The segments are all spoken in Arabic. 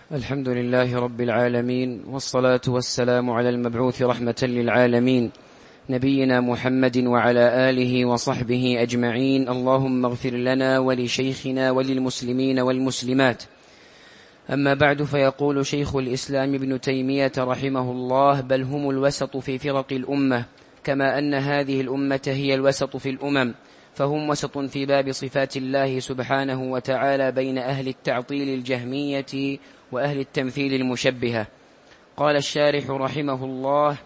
الحمد لله رب العالمين، والصلاة والسلام على المبعوث رحمة للعالمين نبينا محمد وعلى آله وصحبه أجمعين. اللهم اغفر لنا ولشيخنا وللمسلمين والمسلمات. أما بعد، فيقول شيخ الإسلام ابن تيمية رحمه الله: بل هم الوسط في فرق الأمة، كما أن هذه الأمة هي الوسط في الأمم، فهم وسط في باب صفات الله سبحانه وتعالى بين أهل التعطيل الجهمية وأهل التمثيل المشبهة. قال الشارح رحمه الله: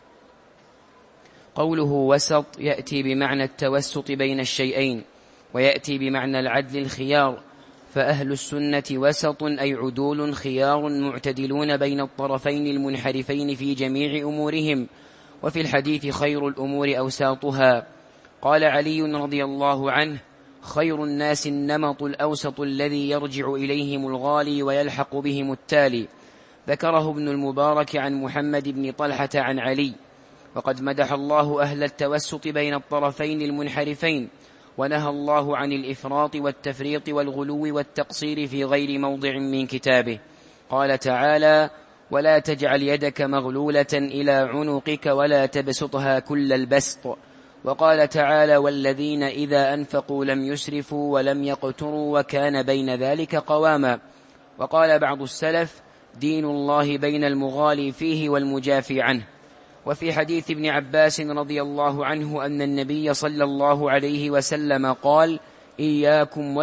قوله وسط يأتي بمعنى التوسط بين الشيئين، ويأتي بمعنى العدل الخيار، فأهل السنة وسط أي عدول خيار معتدلون بين الطرفين المنحرفين في جميع أمورهم. وفي الحديث: خير الأمور أوساطها. قال علي رضي الله عنه: خير الناس النمط الأوسط الذي يرجع إليهم الغالي ويلحق بهم التالي. ذكره ابن المبارك عن محمد بن طلحة عن علي. وقد مدح الله أهل التوسط بين الطرفين المنحرفين، ونهى الله عن الإفراط والتفريط والغلو والتقصير في غير موضع من كتابه. قال تعالى: ولا تجعل يدك مغلولة إلى عنقك ولا تبسطها كل البسط. وقال تعالى: والذين إذا أنفقوا لم يسرفوا ولم يقتروا وكان بين ذلك قواما. وقال بعض السلف: دين الله بين المغالي فيه والمجافي عنه. وفي حديث ابن عباس رضي الله عنه أن النبي صلى الله عليه وسلم قال: إياكم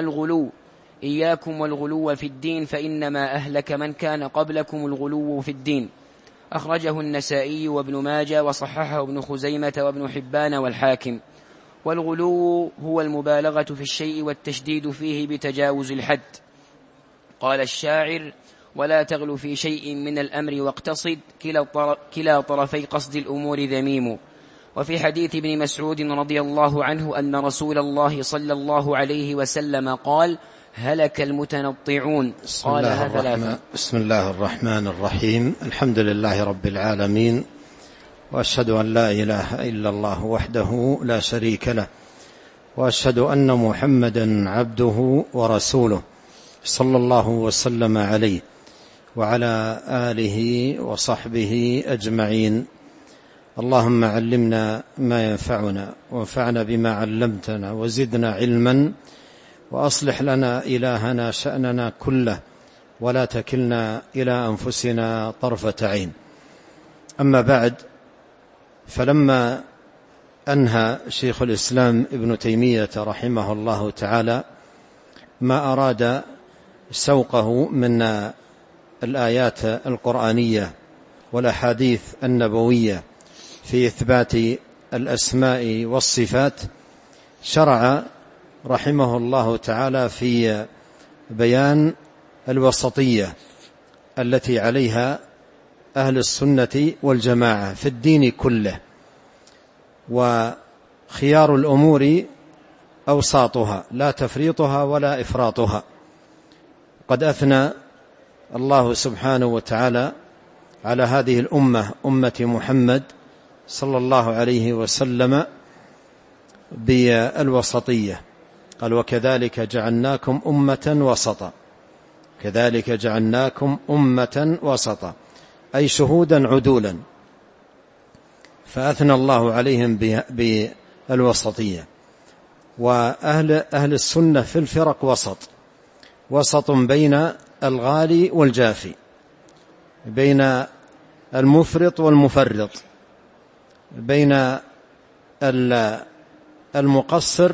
والغلو في الدين، فإنما أهلك من كان قبلكم الغلو في الدين. أخرجه النسائي وابن ماجه، وصححه ابن خزيمة وابن حبان والحاكم. والغلو هو المبالغة في الشيء والتشديد فيه بتجاوز الحد. قال الشاعر: ولا تغل في شيء من الأمر واقتصد، كلا طرفي قصد الأمور ذميم. وفي حديث ابن مسعود رضي الله عنه أن رسول الله صلى الله عليه وسلم قال: هلك المتنطعون. قالها ثلاثة. بسم الله الرحمن الرحيم. الحمد لله رب العالمين، وأشهد أن لا إله إلا الله وحده لا شريك له، وأشهد أن محمدا عبده ورسوله، صلى الله وسلم عليه وعلى آله وصحبه أجمعين. اللهم علمنا ما ينفعنا، وانفعنا بما علمتنا، وزدنا علما، وأصلح لنا إلهنا شأننا كله، ولا تكلنا إلى أنفسنا طرفة عين. أما بعد، فلما أنهى شيخ الإسلام ابن تيمية رحمه الله تعالى ما أراد سوقه من الآيات القرآنية والأحاديث النبوية في إثبات الأسماء والصفات، شرع رحمه الله تعالى في بيان الوسطية التي عليها أهل السنة والجماعة في الدين كله، وخيار الأمور أوساطها، لا تفريطها ولا إفراطها. قد أثنى الله سبحانه وتعالى على هذه الأمة، أمة محمد صلى الله عليه وسلم، بالوسطية. قال: وكذلك جعلناكم أمة وسطا. كذلك جعلناكم أمة وسطا، أي شهودا عدولا، فأثنى الله عليهم بالوسطية. وأهل السنة في الفرق وسط بين الغالي والجافي، بين المفرط والمفرط، بين المقصر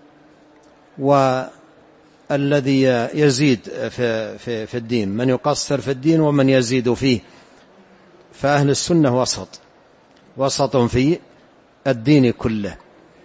والذي يزيد في الدين، من يقصر في الدين ومن يزيد فيه. فأهل السنة وسط في الدين كله.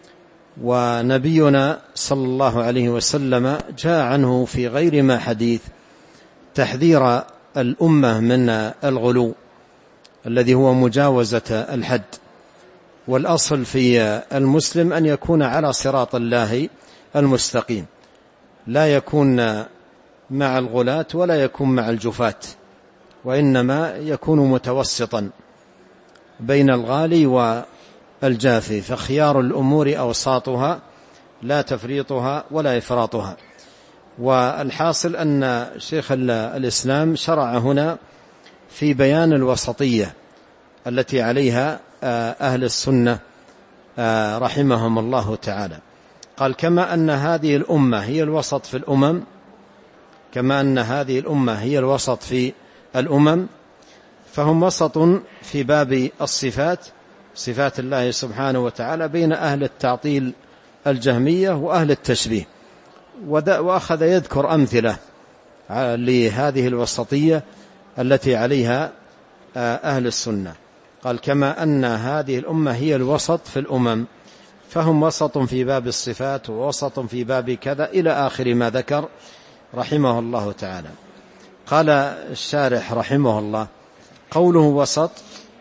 ونبينا صلى الله عليه وسلم جاء عنه في غير ما حديث تحذير الأمة من الغلو الذي هو مجاوزة الحد. والأصل في المسلم أن يكون على صراط الله المستقيم، لا يكون مع الغلاة ولا يكون مع الجفاة، وإنما يكون متوسطا بين الغالي والجافي. فخيار الأمور أوساطها، لا تفريطها ولا إفراطها. والحاصل أن شيخ الإسلام شرع هنا في بيان الوسطية التي عليها أهل السنة رحمهم الله تعالى. قال كما أن هذه الأمة هي الوسط في الأمم، كما أن هذه الأمة هي الوسط في الأمم، فهم وسط في باب الصفات، صفات الله سبحانه وتعالى، بين أهل التعطيل الجهمية وأهل التشبيه. وأخذ يذكر أمثلة لهذه الوسطية التي عليها أهل السنة. قال كما أن هذه الأمة هي الوسط في الأمم، فهم وسط في باب الصفات ووسط في باب كذا إلى آخر ما ذكر رحمه الله تعالى. قال الشارح رحمه الله: قوله وسط،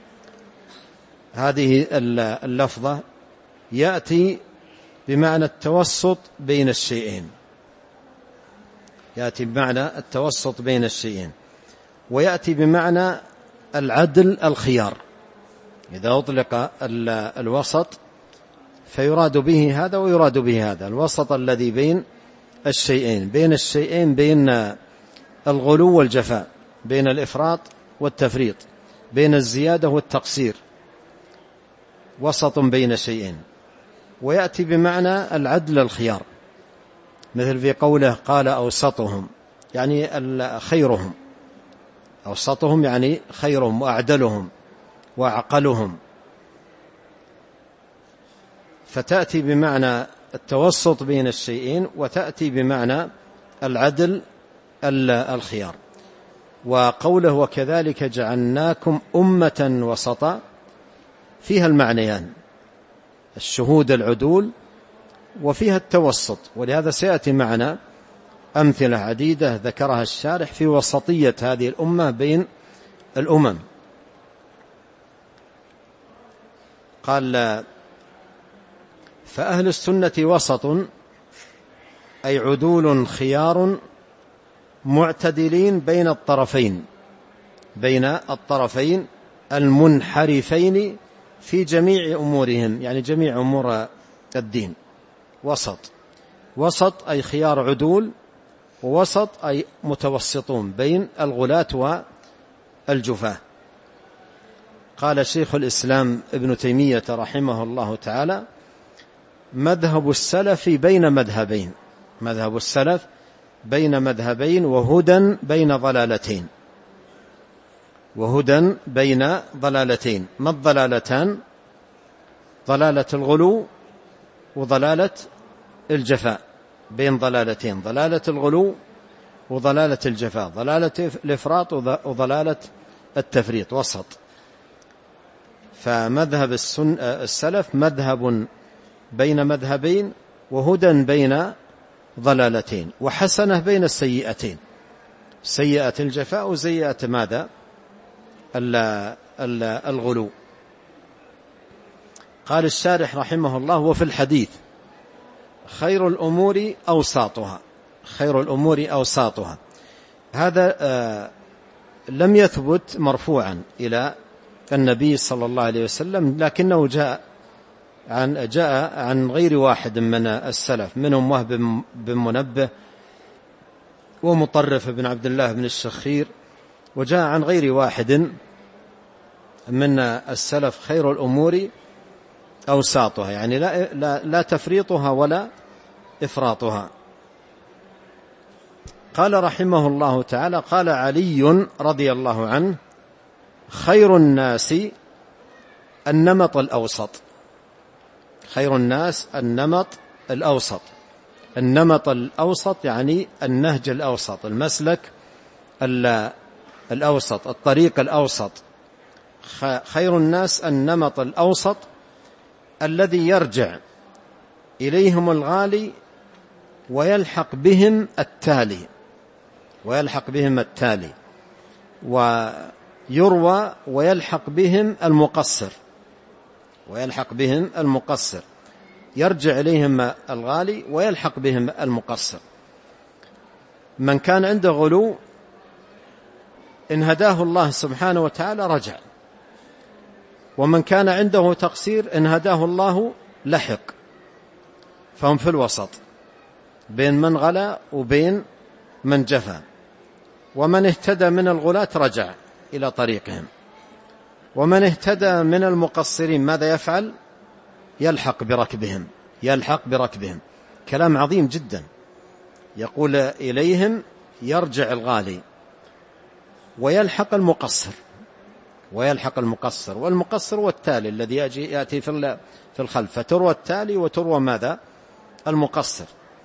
هذه اللفظة يأتي بمعنى التوسط بين الشيئين، يأتي بمعنى التوسط بين الشيئين، ويأتي بمعنى العدل الخيار. إذا أطلق الوسط فيراد به هذا ويراد به هذا، الوسط الذي بين الشيئين، بين الشيئين، بين الغلو والجفاء، بين الإفراط والتفريط، بين الزيادة والتقصير، وسط بين شيئين. ويأتي بمعنى العدل الخيار، مثل في قوله قال أوسطهم، يعني خيرهم، أوسطهم يعني خيرهم وأعدلهم وأعقلهم. فتأتي بمعنى التوسط بين الشيئين، وتأتي بمعنى العدل الخيار. وقوله وكذلك جعلناكم أمة وسطا فيها المعنيان، الشهود العدول وفيها التوسط، ولهذا سيأتي معنا أمثلة عديدة ذكرها الشارح في وسطية هذه الأمة بين الأمم. قال فأهل السنة وسط، أي عدول خيار معتدلين بين الطرفين، بين الطرفين المنحرفين في جميع أمورهم، يعني جميع أمور الدين. وسط، وسط أي خيار عدول، ووسط أي متوسطون بين الغلاة والجفاة. قال شيخ الإسلام ابن تيمية رحمه الله تعالى: مذهب السلف بين مذهبين، مذهب السلف بين مذهبين، وهدى بين ضلالتين، وهدى بين ضلالتين. ما الضلالتان؟ ضلالة الغلو وضلالة الجفاء، بين ضلالتين، ضلالة الغلو وضلالة الجفاء، ضلالة الإفراط وضلالة التفريط، وسط. فمذهب السلف مذهب بين مذهبين، وهدى بين ضلالتين، وحسنة بين السيئتين، سيئة الجفاء وسيئة ماذا؟ الغلو. قال الشارح رحمه الله: وفي الحديث خير الأمور أوساطها، خير الأمور أوساطها. هذا لم يثبت مرفوعا إلى النبي صلى الله عليه وسلم، لكنه جاء عن غير واحد من السلف، منهم وهب بن منبه ومطرف بن عبد الله بن الشخير، وجاء عن غير واحد من السلف خير الأمور أوساطها، يعني لا تفريطها ولا إفراطها. قال رحمه الله تعالى: قال علي رضي الله عنه: خير الناس النمط الأوسط، خير الناس النمط الأوسط. النمط الأوسط يعني النهج الأوسط، المسلك الأوسط، الطريق الأوسط. خير الناس النمط الأوسط الذي يرجع إليهم الغالي ويلحق بهم التالي، ويلحق بهم التالي، ويروى ويلحق بهم المقصر، ويلحق بهم المقصر، يرجع إليهم الغالي ويلحق بهم المقصر. من كان عنده غلو إن هداه الله سبحانه وتعالى رجع، ومن كان عنده تقصير إن هداه الله لحق، فهم في الوسط. بين من غلا وبين من جفا. ومن اهتدى من الغلاة رجع إلى طريقهم، ومن اهتدى من المقصرين ماذا يفعل؟ يلحق بركبهم. كلام عظيم جدا. يقول إليهم يرجع الغالي ويلحق المقصر، والمقصر والتالي الذي يأتي في الخلف، فتروى التالي وتروى ماذا؟ المقصر.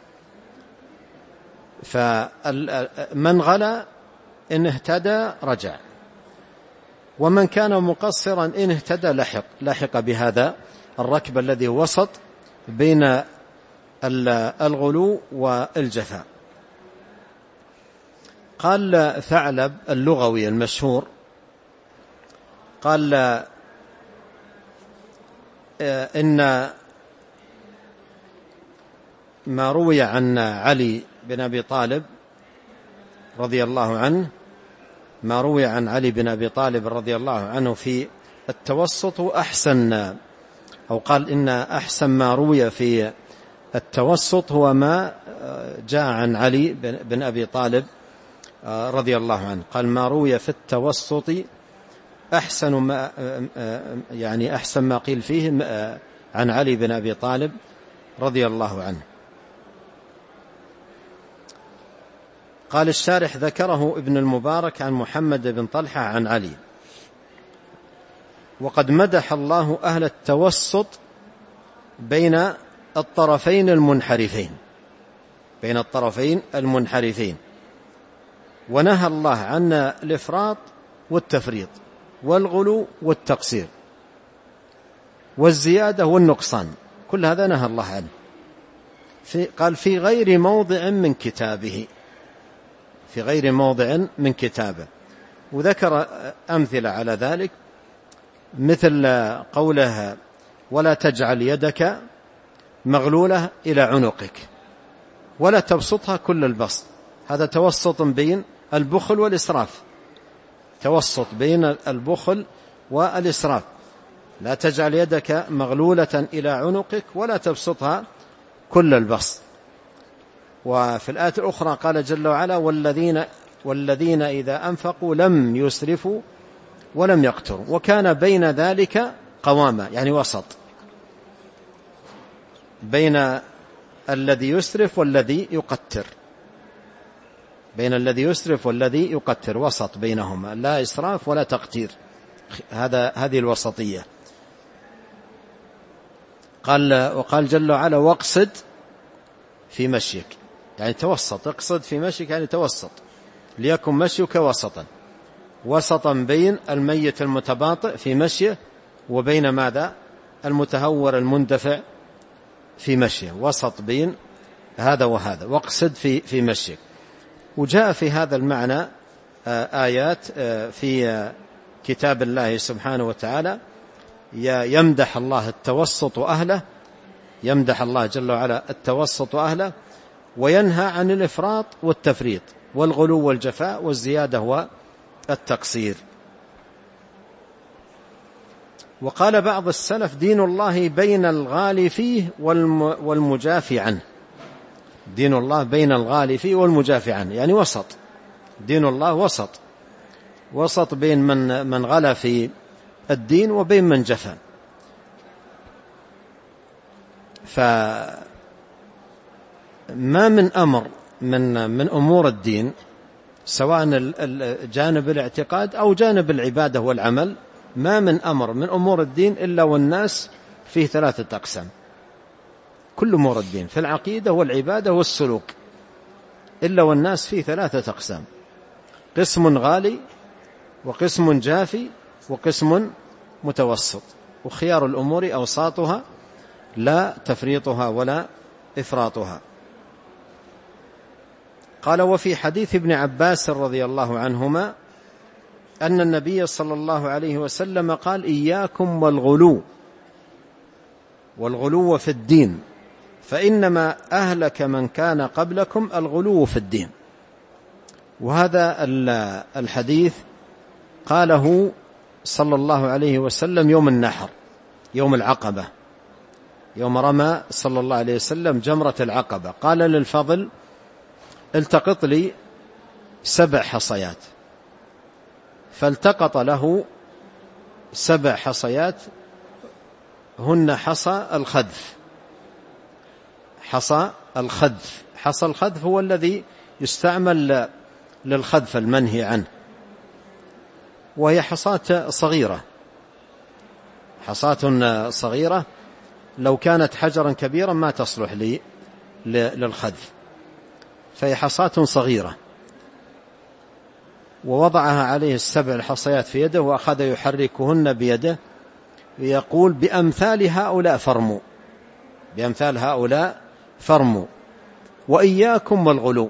فمن غلا إن اهتدى رجع، ومن كان مقصرا إن اهتدى لحق بهذا الركب الذي وسط بين الغلو والجفاء. قال ثعلب اللغوي المشهور قال إن ما روي عن علي بن أبي طالب رضي الله عنه في التوسط أحسن، أو قال إن أحسن ما روي في التوسط هو ما جاء عن علي بن أبي طالب رضي الله عنه. قال ما روي في التوسط أحسن ما قيل فيه عن علي بن أبي طالب رضي الله عنه. قال الشارح ذكره ابن المبارك عن محمد بن طلحة عن علي. وقد مدح الله أهل التوسط بين الطرفين المنحرفين، ونهى الله عن الإفراط والتفريط والغلو والتقصير والزيادة والنقصان، كل هذا نهى الله عنه. قال في غير موضع من كتابه، وذكر أمثلة على ذلك، مثل قوله ولا تجعل يدك مغلولة إلى عنقك ولا تبسطها كل البسط. هذا توسط بين البخل والإسراف، لا تجعل يدك مغلولة إلى عنقك ولا تبسطها كل البسط. وفي الآية الأخرى قال جل وعلا والذين إذا أنفقوا لم يسرفوا ولم يقتروا وكان بين ذلك قواما، يعني وسط بين الذي يسرف والذي يقتر، وسط بينهما، لا إسراف ولا تقتير، هذه الوسطية. وقال جل وعلا واقصد في مشيك، يعني توسط، اقصد في مشيك يعني توسط، ليكن مشيك وسطا بين الميت المتباطئ في مشيه وبين ماذا؟ المتهور المندفع في مشيه، وسط بين هذا وهذا، واقصد في مشيك. وجاء في هذا المعنى آيات في كتاب الله سبحانه وتعالى يمدح الله جل وعلا التوسط أهله، وينهى عن الإفراط والتفريط والغلو والجفاء والزيادة والتقصير. وقال بعض السلف دين الله بين الغالي فيه والمجافي عنه، دين الله بين الغالي فيه والمجافي عنه، يعني وسط، دين الله وسط بين من غلا في الدين وبين من جفا. فما من أمر من أمور الدين، سواء جانب الاعتقاد أو جانب العبادة والعمل، ما من أمر من أمور الدين إلا والناس فيه 3 أقسام. كل أمور الدين في العقيدة والعبادة والسلوك إلا والناس فيه 3 أقسام: قسم غالي، وقسم جافي، وقسم متوسط، وخيار الأمور أوساطها لا تفريطها ولا إفراطها. قال وفي حديث ابن عباس رضي الله عنهما أن النبي صلى الله عليه وسلم قال إياكم والغلو في الدين فإنما أهلك من كان قبلكم الغلو في الدين. وهذا الحديث قاله صلى الله عليه وسلم يوم النحر، يوم العقبة، يوم رمى صلى الله عليه وسلم جمرة العقبة، قال للفضل: التقط لي 7 حصيات، فالتقط له 7 حصيات هن حصى الخذف. حصى الخذف، حصى الخذف هو الذي يستعمل للخذف المنهي عنه، وهي حصاة صغيرة، حصاة صغيرة لو كانت حجرا كبيرا ما تصلح للخذف، فهي حصاة صغيرة. ووضعها عليه 7 الحصيات في يده، وأخذ يحركهن بيده ويقول: بأمثال هؤلاء فرموا، بأمثال هؤلاء فرموا، وإياكم والغلو،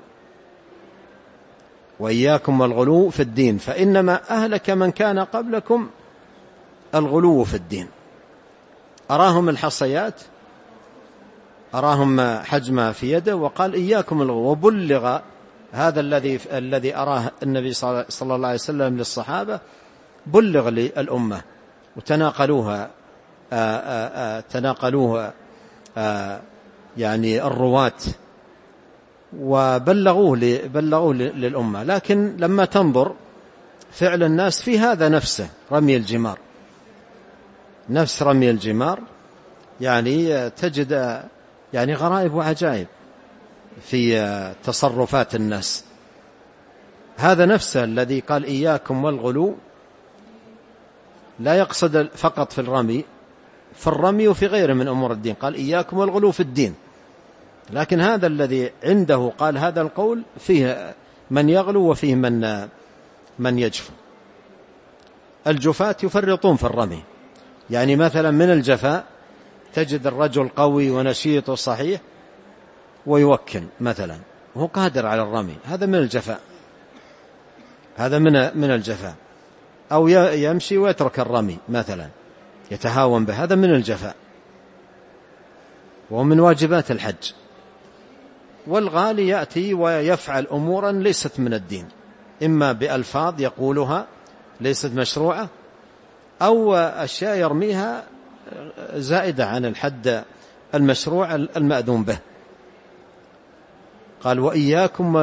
وإياكم والغلو في الدين، فإنما أهلك من كان قبلكم الغلو في الدين. أراهم الحصيات، أراهم حجمها في يده، وقال: إياكم الغلو. وبلغ هذا الذي أراه النبي صلى الله عليه وسلم للصحابة، بلغ للأمة، وتناقلوها يعني الرواة، وبلغوه للأمة. لكن لما تنظر فعل الناس في هذا نفسه، رمي الجمار، نفس رمي الجمار، يعني تجد يعني غرائب وعجائب في تصرفات الناس. هذا نفسه الذي قال: إياكم والغلو، لا يقصد فقط في الرمي وفي غيره من أمور الدين، قال: إياكم والغلو في الدين. لكن هذا الذي عنده قال هذا القول فيه من يغلو وفيه من يجفو. الجفاة يفرطون في الرمي، يعني مثلا من الجفاء تجد الرجل قوي ونشيط وصحيح ويوكل مثلا، وهو قادر على الرمي، هذا من الجفاء، هذا من الجفاء. أو يمشي ويترك الرمي مثلا، يتهاون به، هذا من الجفاء، ومن واجبات الحج. والغالي يأتي ويفعل أمورا ليست من الدين، إما بألفاظ يقولها ليست مشروعة، أو أشياء يرميها زائدة عن الحد المشروع المأذون به. قال: وإياكم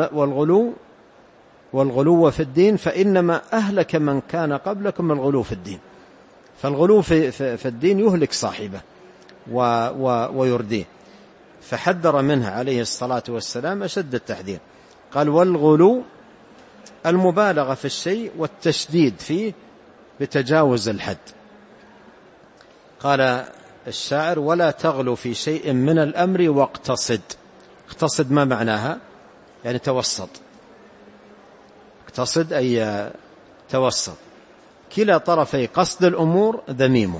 والغلو في الدين، فإنما أهلك من كان قبلكم الغلو في الدين. فالغلو في الدين يهلك صاحبه ويرديه، فحذر منها عليه الصلاة والسلام أشد التحذير. قال: والغلو المبالغة في الشيء والتشديد فيه بتجاوز الحد. قال الشاعر: ولا تغلو في شيء من الأمر واقتصد. اقتصد ما معناها؟ يعني توسط، اقتصد أي توسط. كلا طرفي قصد الأمور ذميم،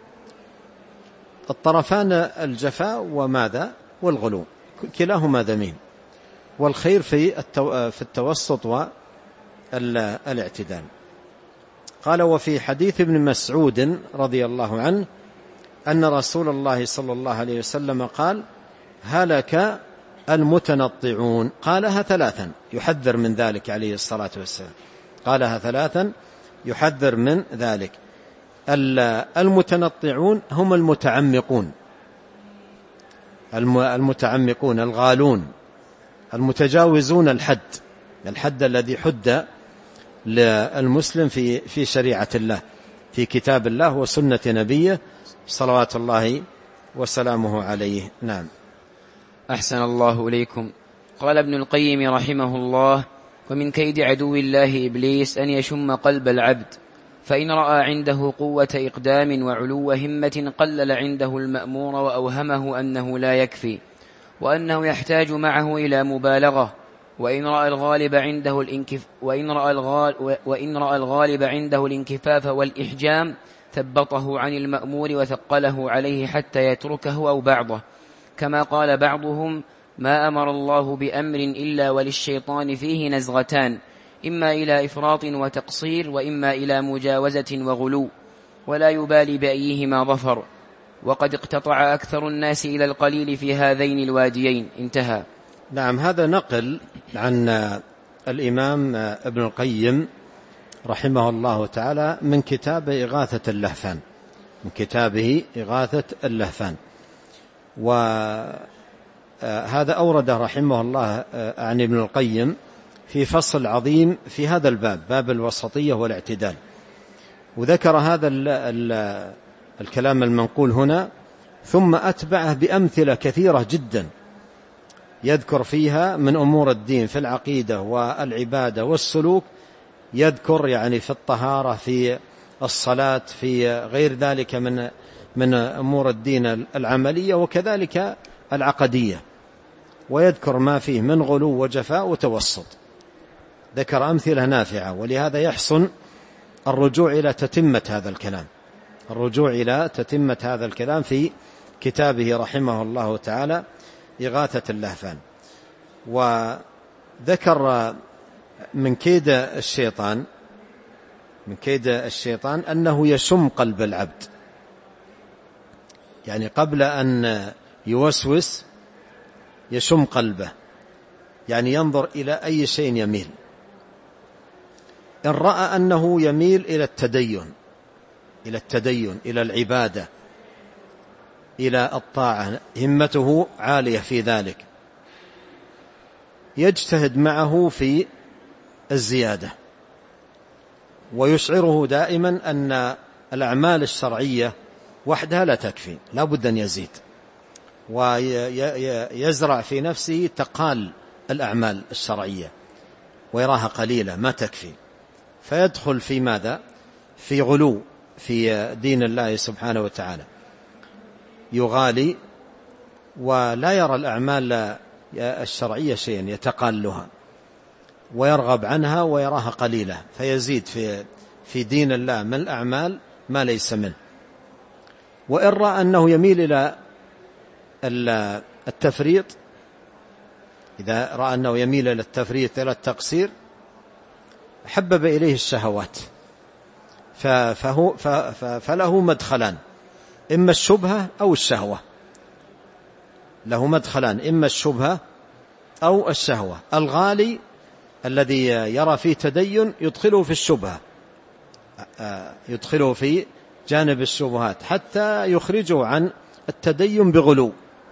الطرفان الجفاء وماذا؟ والغلو، كلاهما ذميم. والخير في التوسط والاعتدال. قال: وفي حديث ابن مسعود رضي الله عنه أن رسول الله صلى الله عليه وسلم قال: هلك المتنطعون. قالها 3 يحذر من ذلك عليه الصلاة والسلام، قالها 3 يحذر من ذلك. المتنطعون هم المتعمقون، المتعمقون الغالون، المتجاوزون الحد الذي حد للمسلم في شريعة الله، في كتاب الله وسنة نبيه صلوات الله وسلامه عليه. نعم. أحسن الله إليكم. قال ابن القيم رحمه الله: ومن كيد عدو الله إبليس أن يشم قلب العبد، فإن رأى عنده قوة إقدام وعلو همة قلل عنده المأمور وأوهمه أنه لا يكفي، وأنه يحتاج معه إلى مبالغة. وإن رأى الغالب عنده الانكفاف والإحجام ثبطه عن المأمور وثقله عليه حتى يتركه أو بعضه، كما قال بعضهم: ما أمر الله بأمر إلا وللشيطان فيه نزغتان، إما إلى إفراط وتقصير، وإما إلى مجاوزة وغلو، ولا يبالي بأيهما ظفر، وقد اقتطع أكثر الناس إلى القليل في هذين الواديين. انتهى. نعم. هذا نقل عن الإمام ابن القيم رحمه الله تعالى من كتاب إغاثة اللهفان، من كتابه إغاثة اللهفان. وهذا أورده رحمه الله عن ابن القيم في فصل عظيم في هذا الباب، باب الوسطية والاعتدال، وذكر هذا الكلام المنقول هنا، ثم أتبعه بأمثلة كثيرة جدا يذكر فيها من أمور الدين في العقيدة والعبادة والسلوك، يذكر يعني في الطهارة، في الصلاة، في غير ذلك من أمور الدين العملية وكذلك العقدية، ويذكر ما فيه من غلو وجفاء وتوسط. ذكر أمثلة نافعة، ولهذا يحسن الرجوع إلى تتمة هذا الكلام في كتابه رحمه الله تعالى إغاثة اللهفان. وذكر من كيد الشيطان أنه يشم قلب العبد، يعني قبل أن يوسوس يشم قلبه، يعني ينظر إلى أي شيء يميل. إن رأى أنه يميل إلى التدين إلى العبادة إلى الطاعة، همته عالية في ذلك، يجتهد معه في الزيادة، ويشعره دائما أن الأعمال الشرعية وحدها لا تكفي، لا بد أن يزيد، ويزرع في نفسه تقال الأعمال الشرعية ويراها قليلة ما تكفي، فيدخل في ماذا؟ في غلو في دين الله سبحانه وتعالى، يغالي ولا يرى الأعمال الشرعية شيئا، يتقالها ويرغب عنها ويراها قليلة، فيزيد في دين الله من الأعمال ما ليس منه. وإن رأى أنه يميل إلى التفريط، إذا رأى أنه يميل إلى التفريط إلى التقصير، حبب إليه الشهوات، فله مدخلان، إما الشبهة أو الشهوة، له مدخلان، إما الشبهة أو الشهوة. الغالي الذي يرى فيه تدين يدخله في الشبهة، يدخله في جانب الشبهات حتى يخرجه عن التدين بغلو.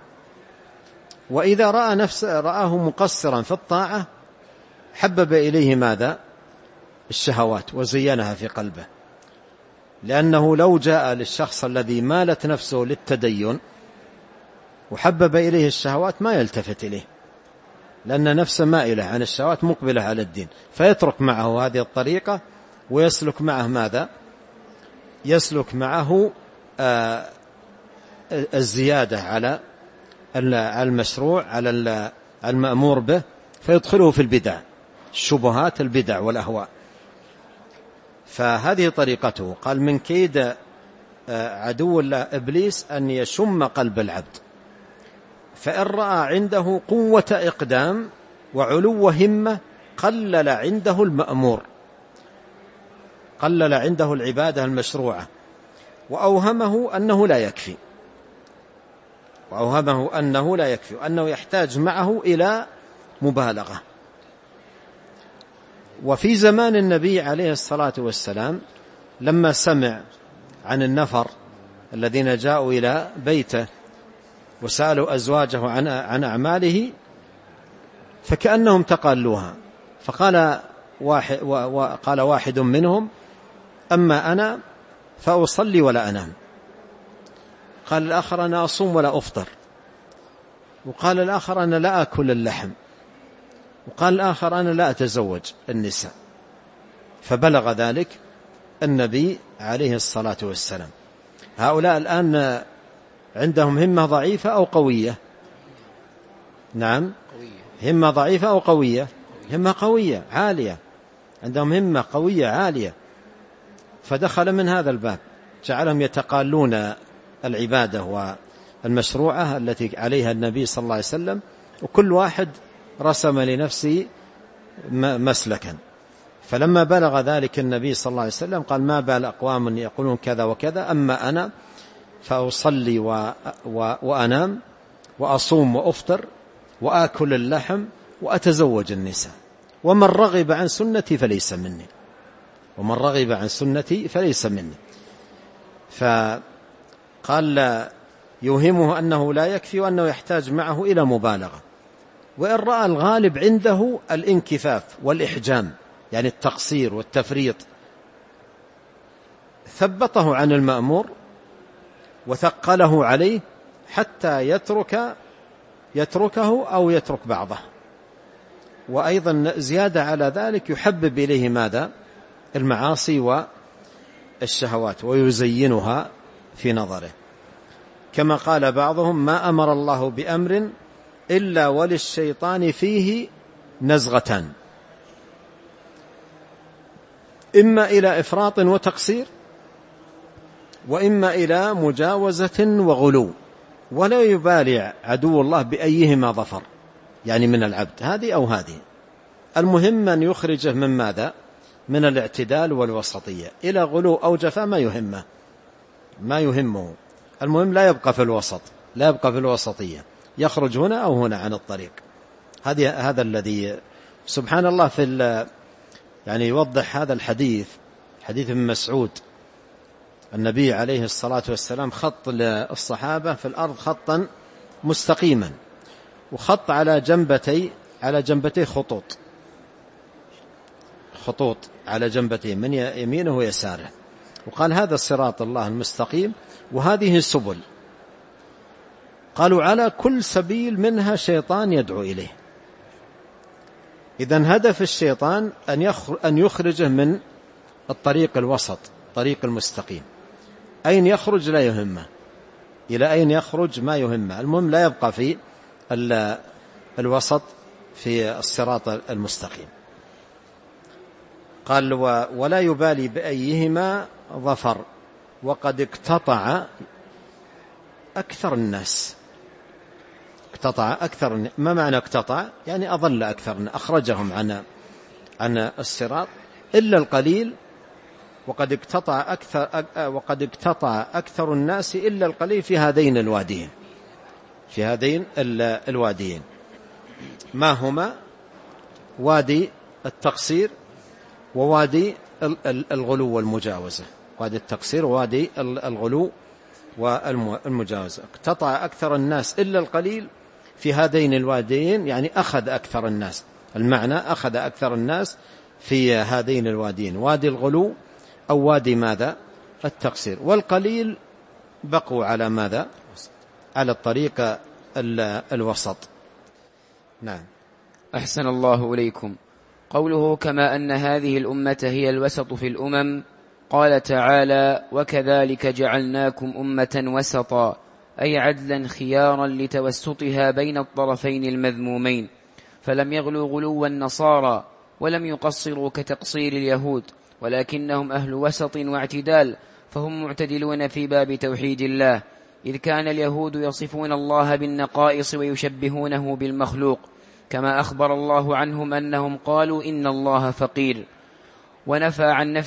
وإذا رآه مقصرا في الطاعة حبب إليه ماذا؟ الشهوات وزينها في قلبه، لأنه لو جاء للشخص الذي مالت نفسه للتدين وحبب إليه الشهوات ما يلتفت إليه، لأن نفسه مائلة عن الشهوات مقبلة على الدين، فيترك معه هذه الطريقة ويسلك معه ماذا؟ يسلك معه الزيادة على المشروع، على المأمور به، فيدخله في البدع، الشبهات، البدع والأهواء. فهذه طريقته. قال من كيد عدو الله إبليس أن يشم قلب العبد، فإن رأى عنده قوة إقدام وعلو همة قلل عنده المأمور، قلل عنده العبادة المشروعة، وأوهمه أنه لا يكفي، وأنه يحتاج معه إلى مبالغة. وفي زمان النبي عليه الصلاة والسلام لما سمع عن النفر الذين جاءوا إلى بيته وسألوا أزواجه عن أعماله فكأنهم تقالوها، فقال واحد منهم: أما أنا فأصلي ولا أنام. قال الآخر: أنا أصوم ولا أفطر. وقال الآخر: أنا لا أكل اللحم. وقال الآخر: أنا لا أتزوج النساء. فبلغ ذلك النبي عليه الصلاة والسلام. هؤلاء الآن عندهم همة ضعيفة أو قوية؟ نعم، همة ضعيفة أو قوية؟ همة قوية عالية، عندهم همة قوية عالية، فدخل من هذا الباب، جعلهم يتقالون العبادة والمشروعة التي عليها النبي صلى الله عليه وسلم، وكل واحد رسم لنفسه مسلكا. فلما بلغ ذلك النبي صلى الله عليه وسلم قال: ما بال أقوام يقولون كذا وكذا، أما أنا فأصلي وأنام وأصوم وأفطر وآكل اللحم وأتزوج النساء، ومن رغب عن سنتي فليس مني، ومن رغب عن سنتي فليس مني. فقال يوهمه أنه لا يكفي وأنه يحتاج معه إلى مبالغة. وإن رأى الغالب عنده الانكفاف والإحجام، يعني التقصير والتفريط، ثبطه عن المأمور وثقله عليه حتى يتركه أو يترك بعضه. وأيضا زيادة على ذلك يحبب إليه ماذا؟ المعاصي والشهوات ويزينها في نظره، كما قال بعضهم: ما أمر الله بأمر إلا وللشيطان فيه نزغتان، إما إلى إفراط وتقصير، وإما إلى مجاوزة وغلو، ولا يبالي عدو الله بأيهما ظفر، يعني من العبد هذه أو هذه. المهم أن يخرجه من ماذا؟ من الاعتدال والوسطية. إلى غلو أو جفاء ما يهمه. المهم لا يبقى في الوسط، لا يبقى في الوسطية، يخرج هنا أو هنا عن الطريق. هذا الذي سبحان الله يعني يوضح هذا الحديث، حديث ابن مسعود. النبي عليه الصلاة والسلام خط للصحابة في الأرض خطا مستقيما، وخط على جنبتي خطوط على جنبتين من يمينه ويساره، وقال: هذا الصراط الله المستقيم وهذه السبل. قالوا: على كل سبيل منها شيطان يدعو إليه. إذن هدف الشيطان أن يخرجه من الطريق الوسط، طريق المستقيم. أين يخرج لا يهمه، إلى أين يخرج ما يهمه، المهم لا يبقى في الوسط في الصراط المستقيم. قال: ولا يبالي بأيهما ظفر وقد اقتطع أكثر الناس. ما معنى اقتطع؟ يعني أضل أكثر، أخرجهم عن الصراط إلا القليل. وقد اقتطع أكثر الناس إلا القليل في هذين الواديين. ما هما؟ وادي التقصير ووادي الغلو والمجاوزة. وادي التقصير ووادي الغلو والمجاوزة. اقتطع أكثر الناس إلا القليل في هذين الواديين، يعني أخذ أكثر الناس. المعنى أخذ أكثر الناس في هذين الواديين، وادي الغلو أو وادي ماذا؟ التقصير. والقليل بقوا على ماذا؟ على الطريق الوسط. نعم. أحسن الله إليكم. قوله: كما أن هذه الأمة هي الوسط في الأمم، قال تعالى: وكذلك جعلناكم أمة وسطا، أي عدلا خيارا لتوسطها بين الطرفين المذمومين، فلم يغلوا غلو النصارى ولم يقصروا كتقصير اليهود، ولكنهم أهل وسط واعتدال، فهم معتدلون في باب توحيد الله، إذ كان اليهود يصفون الله بالنقائص ويشبهونه بالمخلوق، كما أخبر الله عنهم أنهم قالوا إن الله فقير، ونفى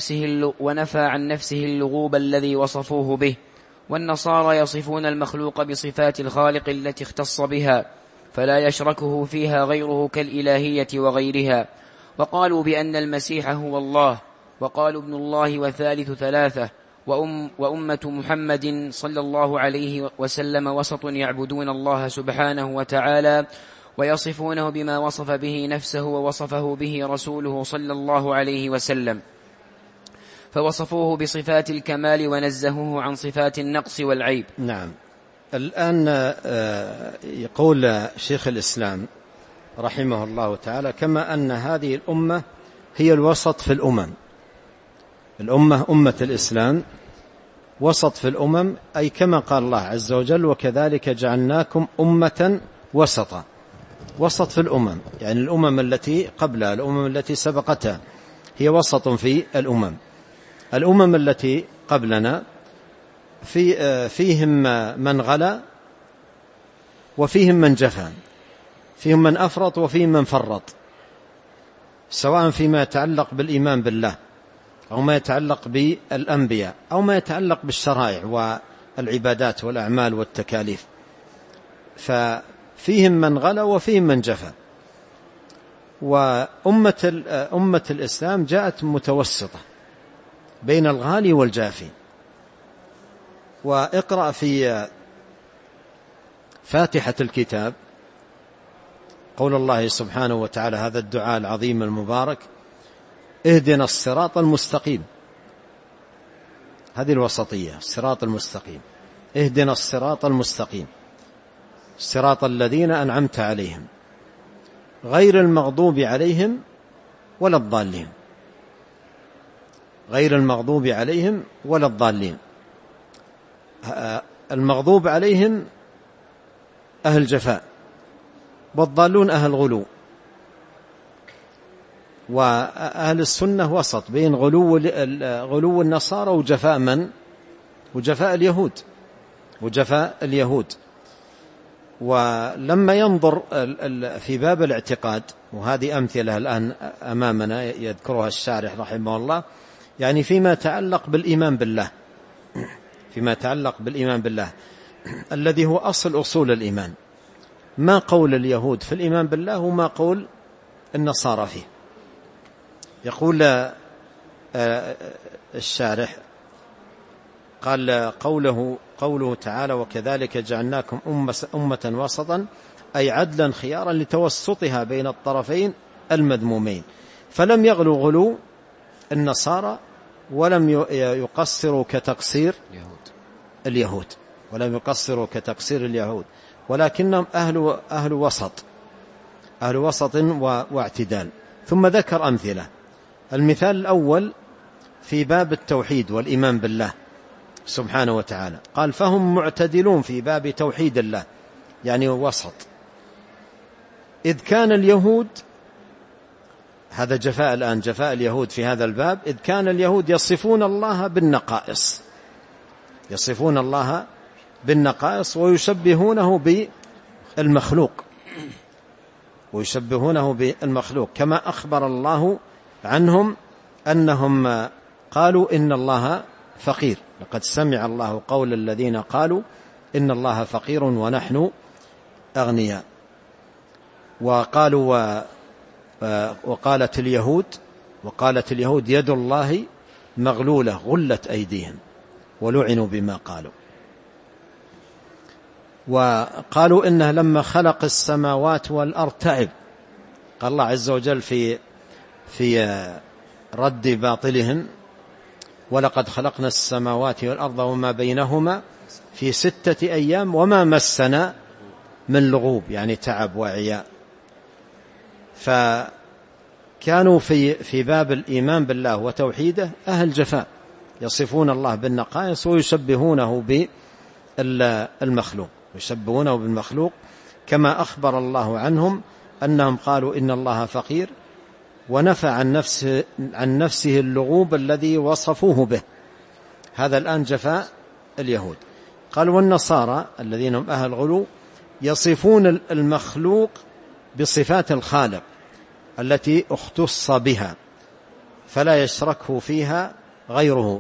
عن نفسه اللغوب الذي وصفوه به. والنصارى يصفون المخلوق بصفات الخالق التي اختص بها، فلا يشركه فيها غيره كالإلهية وغيرها. وقالوا بأن المسيح هو الله، وقالوا ابن الله وثالث ثلاثة، وأمة محمد صلى الله عليه وسلم وسط يعبدون الله سبحانه وتعالى ويصفونه بما وصف به نفسه ووصفه به رسوله صلى الله عليه وسلم، فوصفوه بصفات الكمال ونزهوه عن صفات النقص والعيب. نعم. الآن يقول شيخ الإسلام رحمه الله تعالى: كما أن هذه الأمة هي الوسط في الأمم. الأمة أمة الإسلام وسط في الأمم، أي كما قال الله عز وجل: وكذلك جعلناكم أمة وسطا. وسط في الأمم، يعني الأمم التي قبلها، الأمم التي سبقتها، هي وسط في الأمم. الأمم التي قبلنا فيهم من غلا وفيهم من جفا، فيهم من أفرط وفيهم من فرط، سواء فيما يتعلق بالإيمان بالله أو ما يتعلق بالأنبياء أو ما يتعلق بالشرائع والعبادات والأعمال والتكاليف. ففيهم من غلا وفيهم من جفا. وأمة الإسلام جاءت متوسطة بين الغالي والجافي. واقرأ في فاتحة الكتاب قول الله سبحانه وتعالى هذا الدعاء العظيم المبارك: اهدنا الصراط المستقيم. هذه الوسطية، الصراط المستقيم، اهدنا الصراط المستقيم صراط الذين أنعمت عليهم غير المغضوب عليهم ولا الضالين. غير المغضوب عليهم ولا الضالين. المغضوب عليهم أهل جفاء، والضالون أهل غلو. وأهل السنة وسط بين غلو النصارى وجفاء من؟ وجفاء اليهود. وجفاء اليهود. ولما ينظر في باب الاعتقاد، وهذه أمثلة الآن أمامنا يذكرها الشارح رحمه الله، يعني فيما يتعلق بالإيمان بالله، فيما يتعلق بالإيمان بالله الذي هو أصل الإيمان، ما قول اليهود في الإيمان بالله وما قول النصارى فيه. يقول الشارح قال قوله تعالى: وكذلك جعلناكم أمة وسطا، أي عدلا خيارا لتوسطها بين الطرفين المذمومين، فلم يغلوا غلو النصارى ولم يقصروا كتقصير اليهود، ولم يقصروا كتقصير اليهود، ولكنهم أهل وسط واعتدال. ثم ذكر أمثلة. المثال الأول في باب التوحيد والإيمان بالله سبحانه وتعالى، قال: فهم معتدلون في باب توحيد الله، يعني وسط. إذ كان اليهود، هذا جفاء الآن، جفاء اليهود في هذا الباب، إذ كان اليهود يصفون الله بالنقائص، يصفون الله بالنقائص ويشبهونه بالمخلوق، ويشبهونه بالمخلوق، كما أخبر الله عنهم أنهم قالوا إن الله فقير. لقد سمع الله قول الذين قالوا إن الله فقير ونحن أغنياء. وقالت اليهود يد الله مغلولة غلت أيديهم ولعنوا بما قالوا. وقالوا إنه لما خلق السماوات والأرض تعب. قال الله عز وجل في رد باطلهم: ولقد خلقنا السماوات والأرض وما بينهما في 6 أيام وما مسنا من لغوب، يعني تعب وعياء. فكانوا في باب الإيمان بالله وتوحيده أهل جفاء، يصفون الله بالنقائص ويشبهونه بالمخلوق، يشبهونه بالمخلوق، كما أخبر الله عنهم أنهم قالوا إن الله فقير، ونفى عن نفسه اللغوب الذي وصفوه به. هذا الآن جفاء اليهود. قال: والنصارى الذين هم أهل غلو يصفون المخلوق بصفات الخالق التي اختص بها فلا يشركه فيها غيره،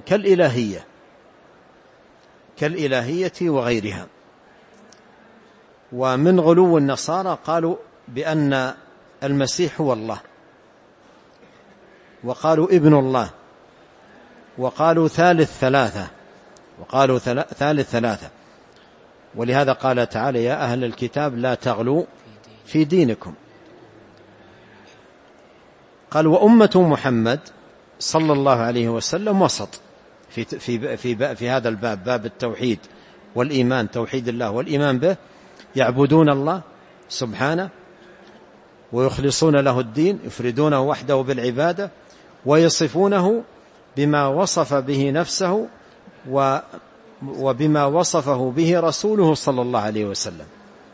كالإلهية وغيرها. ومن غلو النصارى قالوا بأن المسيح هو الله، وقالوا ابن الله، وقالوا ثالث ثلاثة. ولهذا قال تعالى: يا أهل الكتاب لا تغلوا في دينكم. قال: وأمة محمد صلى الله عليه وسلم وسط في هذا الباب، باب التوحيد والإيمان، توحيد الله والإيمان به، يعبدون الله سبحانه ويخلصون له الدين، يفردونه وحده بالعبادة، ويصفونه بما وصف به نفسه وبما وصفه به رسوله صلى الله عليه وسلم،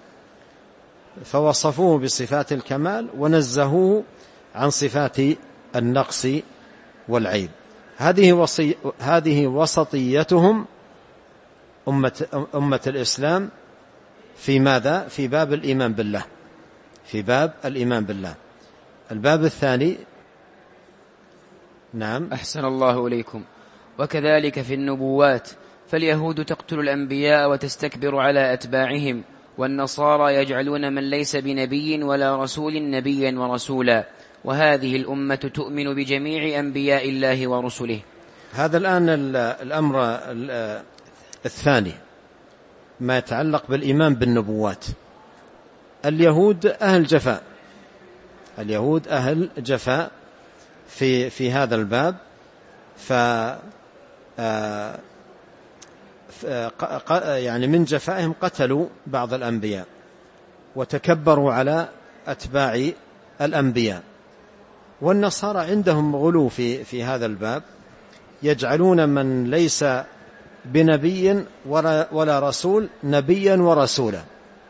فوصفوه بصفات الكمال ونزهوه عن صفات النقص والعيب. هذه وسطيتهم أمة الإسلام في ماذا؟ في باب الإيمان بالله، في باب الإيمان بالله. الباب الثاني. نعم. أحسن الله إليكم. وكذلك في النبوات، فاليهود تقتل الأنبياء وتستكبر على أتباعهم، والنصارى يجعلون من ليس بنبي ولا رسول نبيا ورسولا، وهذه الأمة تؤمن بجميع أنبياء الله ورسله. هذا الآن الأمر الثاني ما يتعلق بالإيمان بالنبوات. اليهود أهل جفاء، اليهود أهل جفاء في هذا الباب، يعني من جفائهم قتلوا بعض الأنبياء وتكبروا على أتباع الأنبياء. والنصارى عندهم غلو في هذا الباب، يجعلون من ليس بنبي ولا رسول نبيا ورسولا.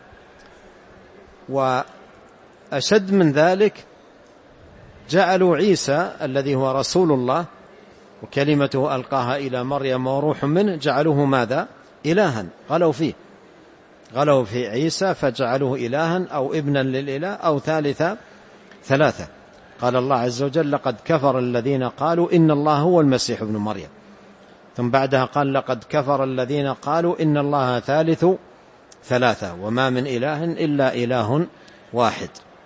وأشد من ذلك جعلوا عيسى الذي هو رسول الله وكلمته ألقاها إلى مريم وروح منه، جعلوه ماذا؟ إلها. غلوا في عيسى فجعلوه إلها أو ابنا للإله أو ثلاثة. قال الله عز وجل: لقد كفر الذين قالوا إن الله هو المسيح ابن مريم. ثم بعدها قال: لقد كفر الذين قالوا إن الله ثالث ثلاثة وما من إله إلا إله واحد.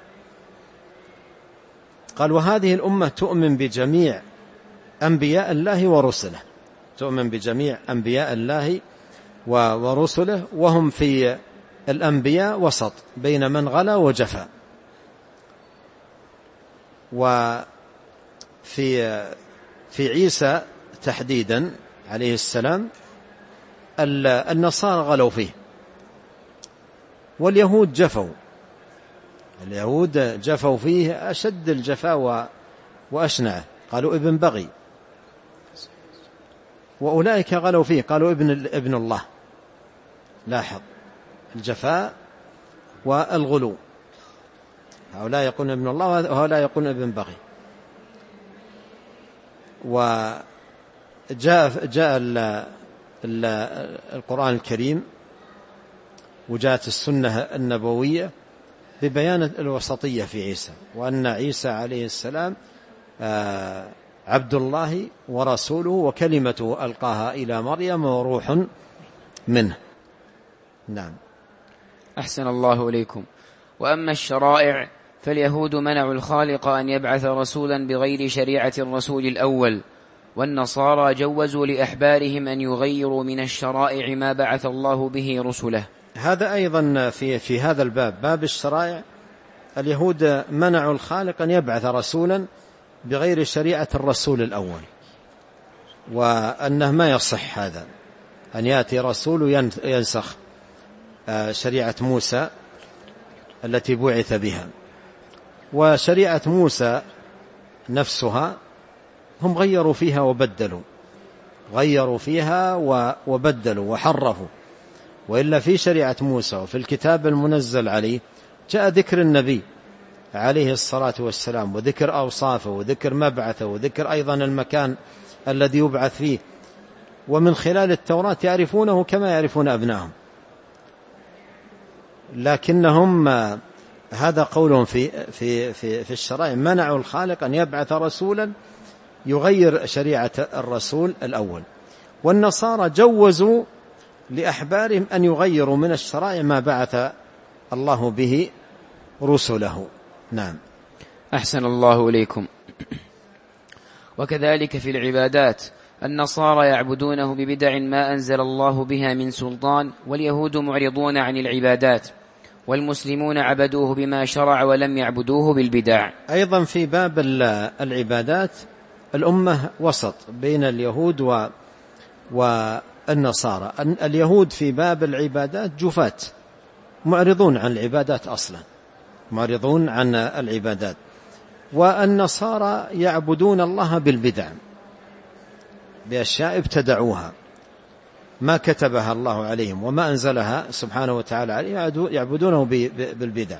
قال: وهذه الأمة تؤمن بجميع أنبياء الله ورسله، تؤمن بجميع أنبياء الله ورسله، وهم في الأنبياء وسط بين من غلا وجفا. وفي عيسى تحديدا عليه السلام النصارى غلوا فيه، واليهود جفوا، اليهود جفوا فيه أشد الجفاء وأشنعه، قالوا ابن بغي. وأولئك غلوا فيه، قالوا ابن الله. لاحظ الجفاء والغلو، هؤلاء يقولون ابن الله وهؤلاء يقولون ابن بغي. وجاء القرآن الكريم وجاءت السنة النبوية ببيان الوسطية في عيسى، وأن عيسى عليه السلام عبد الله ورسوله وكلمته ألقاها إلى مريم وروح منه. نعم. أحسن الله إليكم. وأما الشرائع فاليهود منعوا الخالق أن يبعث رسولا بغير شريعة الرسول الأول، والنصارى جوزوا لأحبارهم أن يغيروا من الشرائع ما بعث الله به رسله. هذا أيضا في هذا الباب، باب الشرائع، اليهود منعوا الخالق أن يبعث رسولا بغير شريعة الرسول الأول، وأنه ما يصح هذا أن يأتي رسول ينسخ شريعة موسى التي بعث بها. وشريعة موسى نفسها هم غيروا فيها وبدلوا وحرفوا. وإلا في شريعة موسى وفي الكتاب المنزل عليه جاء ذكر النبي عليه الصلاة والسلام، وذكر أوصافه، وذكر مبعثه، وذكر أيضا المكان الذي يبعث فيه، ومن خلال التوراة يعرفونه كما يعرفون أبنائهم. لكنهم هذا قولهم في الشرائع، منعوا الخالق أن يبعث رسولا يغير شريعة الرسول الأول. والنصارى جوزوا لأحبارهم أن يغيروا من الشرائع ما بعث الله به رسله. نعم. أحسن الله إليكم. وكذلك في العبادات، النصارى يعبدونه ببدع ما أنزل الله بها من سلطان، واليهود معرضون عن العبادات، والمسلمون عبدوه بما شرع ولم يعبدوه بالبدع. أيضا في باب العبادات الأمة وسط بين اليهود والنصارى. اليهود في باب العبادات جفاة، معرضون عن العبادات أصلا، معرضون عن العبادات. والنصارى يعبدون الله بالبدع، بأشياء ابتدعوها ما كتبها الله عليهم وما أنزلها سبحانه وتعالى عليهم، يعبدونه بالبدع.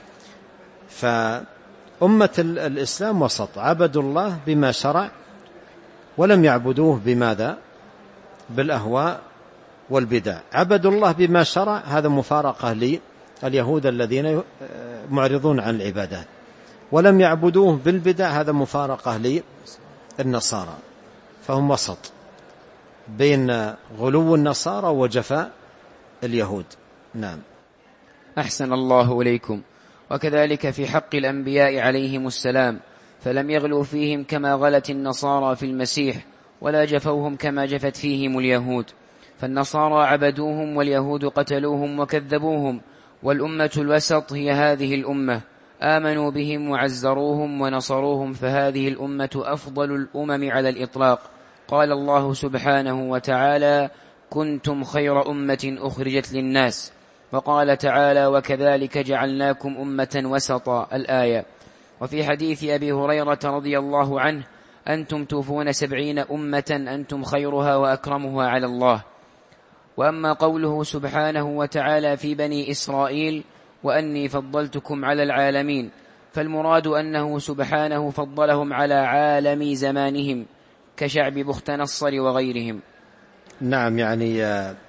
فأمة الإسلام وسط، عبدوا الله بما شرع ولم يعبدوه بماذا؟ بالأهواء والبدع. عبدوا الله بما شرع، هذا مفارقة لليهود الذين معرضون عن العبادات، ولم يعبدوه بالبدع، هذا مفارقة للنصارى. فهم وسط بين غلو النصارى وجفاء اليهود. نعم. أحسن الله إليكم. وكذلك في حق الأنبياء عليهم السلام، فلم يغلوا فيهم كما غلت النصارى في المسيح، ولا جفوهم كما جفت فيهم اليهود، فالنصارى عبدوهم واليهود قتلوهم وكذبوهم، والأمة الوسط هي هذه الأمة، آمنوا بهم وعزروهم ونصروهم، فهذه الأمة أفضل الأمم على الإطلاق. قال الله سبحانه وتعالى: كنتم خير أمة أخرجت للناس. وقال تعالى: وكذلك جعلناكم أمة وسطا، الآية. وفي حديث أبي هريرة رضي الله عنه: أنتم توفون 70 أمة أنتم خيرها وأكرمها على الله. وأما قوله سبحانه وتعالى في بني إسرائيل: وأني فضلتكم على العالمين، فالمراد أنه سبحانه فضلهم على عالم زمانهم كشعب بخت نصر وغيرهم. نعم، يعني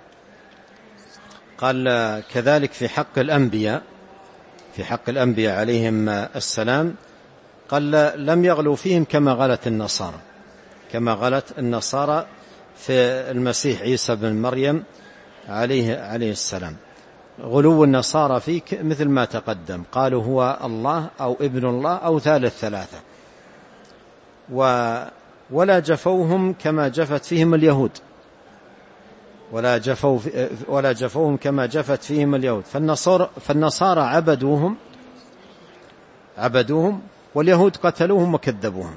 قال كذلك في حق الأنبياء عليهم السلام، قال لم يغلوا فيهم كما غلت النصارى في المسيح عيسى بن مريم عليه السلام. غلو النصارى فيك مثل ما تقدم، قالوا هو الله أو ابن الله أو ثالث ثلاثة، ولا جفوهم كما جفت فيهم اليهود، ولا جفوهم كما جفت فيهم اليهود. فالنصارى عبدوهم واليهود قتلوهم وكذبوهم.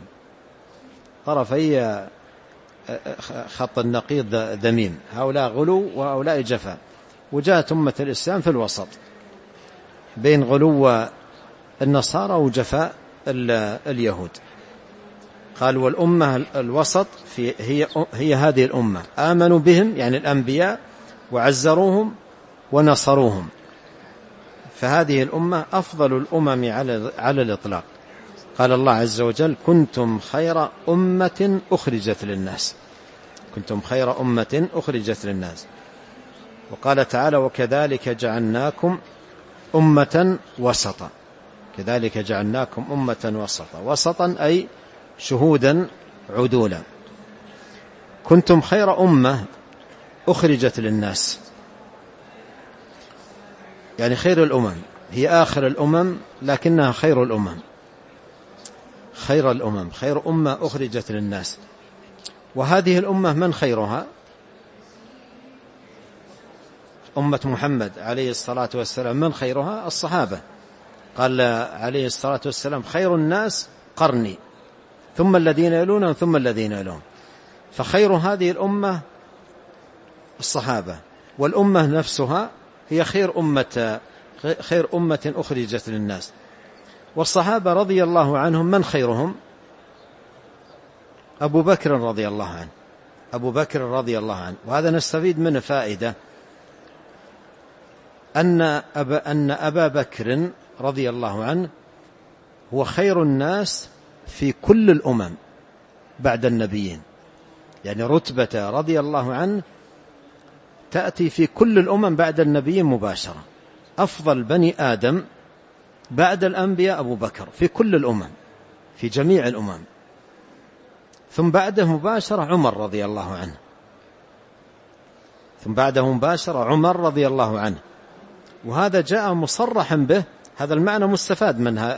طرفي خط النقيض ذميم، هؤلاء غلو وهؤلاء جفا، وجاءت أمة الإسلام في الوسط بين غلو النصارى وجفاء اليهود. قال: والأمة الوسط هي هذه الأمة، آمنوا بهم يعني الأنبياء وعزروهم ونصروهم، فهذه الأمة أفضل الأمم على الإطلاق. قال الله عز وجل: كنتم خير أمة أخرجت للناس. وقال تعالى: وكذلك جعلناكم أمة وسطا. وسطا أي شهودا عدولا. كنتم خير أمة أخرجت للناس، يعني خير الأمم، هي آخر الأمم لكنها خير الأمم، خير أمة أخرجت للناس. وهذه الأمة من خيرها؟ أمة محمد عليه الصلاة والسلام. من خيرها؟ الصحابة. قال عليه الصلاة والسلام: خير الناس قرني ثم الذين يلونهم ثم الذين يلونهم. فخير هذه الأمة الصحابة، والأمة نفسها هي خير أمة أخرجت للناس. والصحابة رضي الله عنهم من خيرهم؟ أبو بكر رضي الله عنه. وهذا نستفيد منه فائدة، أن أبا بكر رضي الله عنه هو خير الناس في كل الأمم بعد النبيين، يعني رتبة رضي الله عنه تأتي في كل الأمم بعد النبيين مباشرة. أفضل بني آدم بعد الأنبياء أبو بكر في كل الأمم، في جميع الأمم. ثم بعده مباشرة عمر رضي الله عنه. وهذا جاء مصرحا به، هذا المعنى مستفاد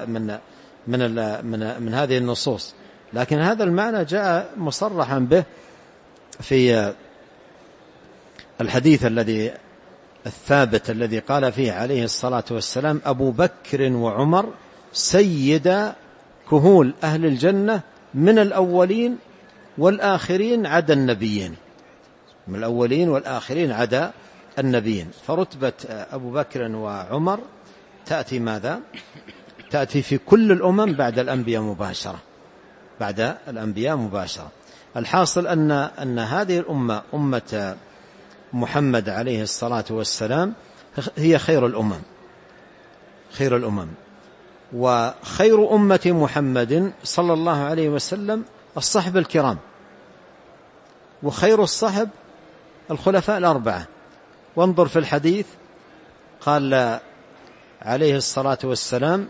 من هذه النصوص، لكن هذا المعنى جاء مصرحا به في الحديث الثابت الذي قال فيه عليه الصلاة والسلام: أبو بكر وعمر سيدا كهول أهل الجنة من الأولين والآخرين عدا النبيين. فرتبة أبو بكر وعمر تأتي ماذا؟ تأتي في كل الأمم بعد الأنبياء مباشرة. الحاصل أن هذه الأمة أمة محمد عليه الصلاة والسلام هي خير الأمم. وخير أمة محمد صلى الله عليه وسلم الصحب الكرام، وخير الصحب الخلفاء الأربعة. وانظر في الحديث، قال عليه الصلاة والسلام: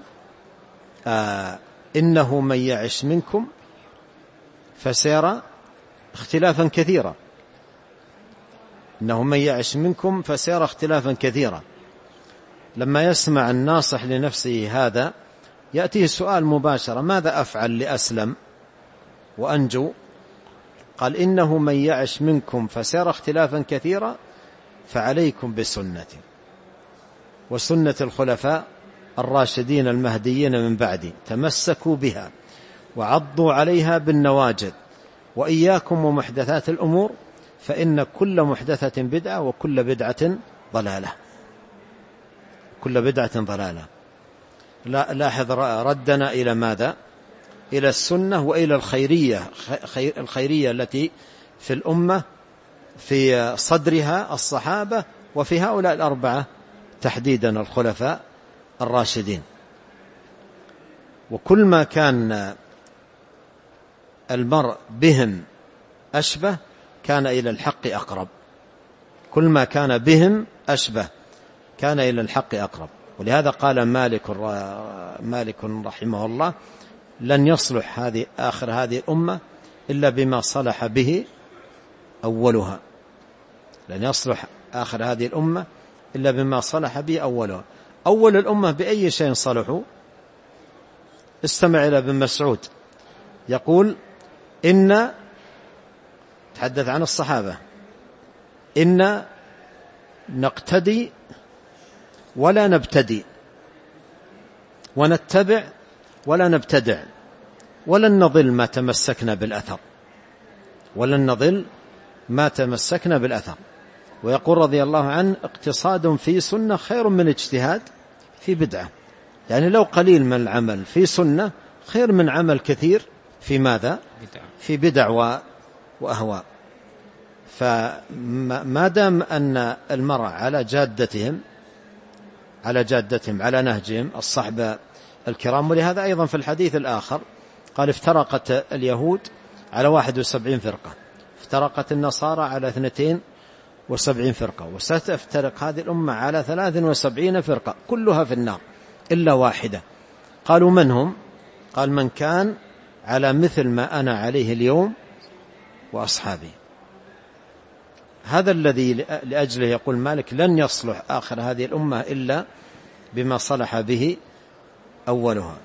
إنه من يعش منكم فسيرى اختلافا كثيرا. لما يسمع الناصح لنفسه هذا يأتيه سؤال مباشرة: ماذا أفعل لأسلم وأنجو؟ قال إنه من يعش منكم فسيرى اختلافا كثيرا فعليكم بسنتي وسنة الخلفاء الراشدين المهديين من بعدي تمسكوا بها وعضوا عليها بالنواجذ وإياكم ومحدثات الأمور فإن كل محدثة بدعة وكل بدعة ضلالة. كل بدعة ضلالة. لاحظ ردنا إلى ماذا؟ إلى السنة وإلى الخيرية التي في الأمة في صدرها الصحابة وفي هؤلاء الأربعة تحديدا الخلفاء الراشدين. وكل ما كان المرء بهم أشبه كان إلى الحق أقرب. كل ما كان بهم أشبه كان إلى الحق أقرب. ولهذا قال مالك رحمه الله لن يصلح آخر هذه الأمة إلا بما صلح به أولها. لن يصلح آخر هذه الأمة إلا بما صلح به أولها. أول الأمة بأي شيء صلحوا؟ استمع إلى ابن مسعود يقول تحدث عن الصحابة إن نقتدي ولا نبتدي ونتبع ولا نبتدع ولن نضل ما تمسكنا بالأثر. ولن نضل ما تمسكنا بالأثر. ويقول رضي الله عنه اقتصاد في سنة خير من اجتهاد في بدعة. يعني لو قليل من العمل في سنة خير من عمل كثير في ماذا؟ في بدع وأهواء. فما دام أن المرء على جادتهم على نهجهم الصحبة الكرام. ولهذا أيضا في الحديث الآخر قال افترقت اليهود على 71 فرقة، افترقت النصارى على 72 فرقة، وستفترق هذه الأمة على 73 فرقة كلها في النار إلا واحدة. قالوا من هم؟ قال من كان على مثل ما أنا عليه اليوم وأصحابي. هذا الذي لأجله يقول مالك لن يصلح آخر هذه الأمة إلا بما صلح به أولها.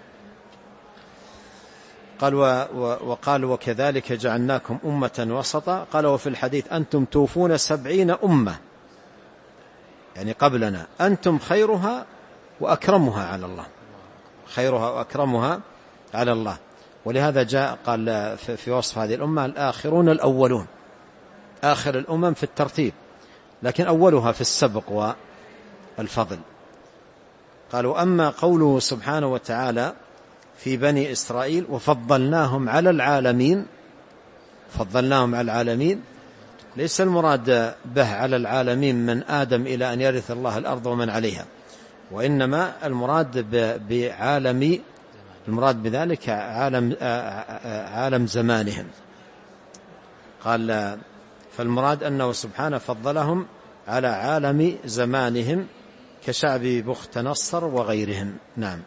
قال وكذلك جعلناكم أمة وسطا. قال وفي الحديث أنتم توفون 70 أمة يعني قبلنا أنتم خيرها وأكرمها على الله. خيرها وأكرمها على الله. ولهذا جاء قال في وصف هذه الأمة الآخرون الأولون. آخر الأمم في الترتيب لكن أولها في السبق والفضل. قالوا أما قوله سبحانه وتعالى في بني إسرائيل وفضلناهم على العالمين، فضلناهم على العالمين ليس المراد به على العالمين من آدم إلى أن يرث الله الأرض ومن عليها، وإنما المراد بذلك عالم زمانهم. قال فالمراد أنه سبحانه فضلهم على عالم زمانهم كشعب بخت نصر وغيرهم. نعم.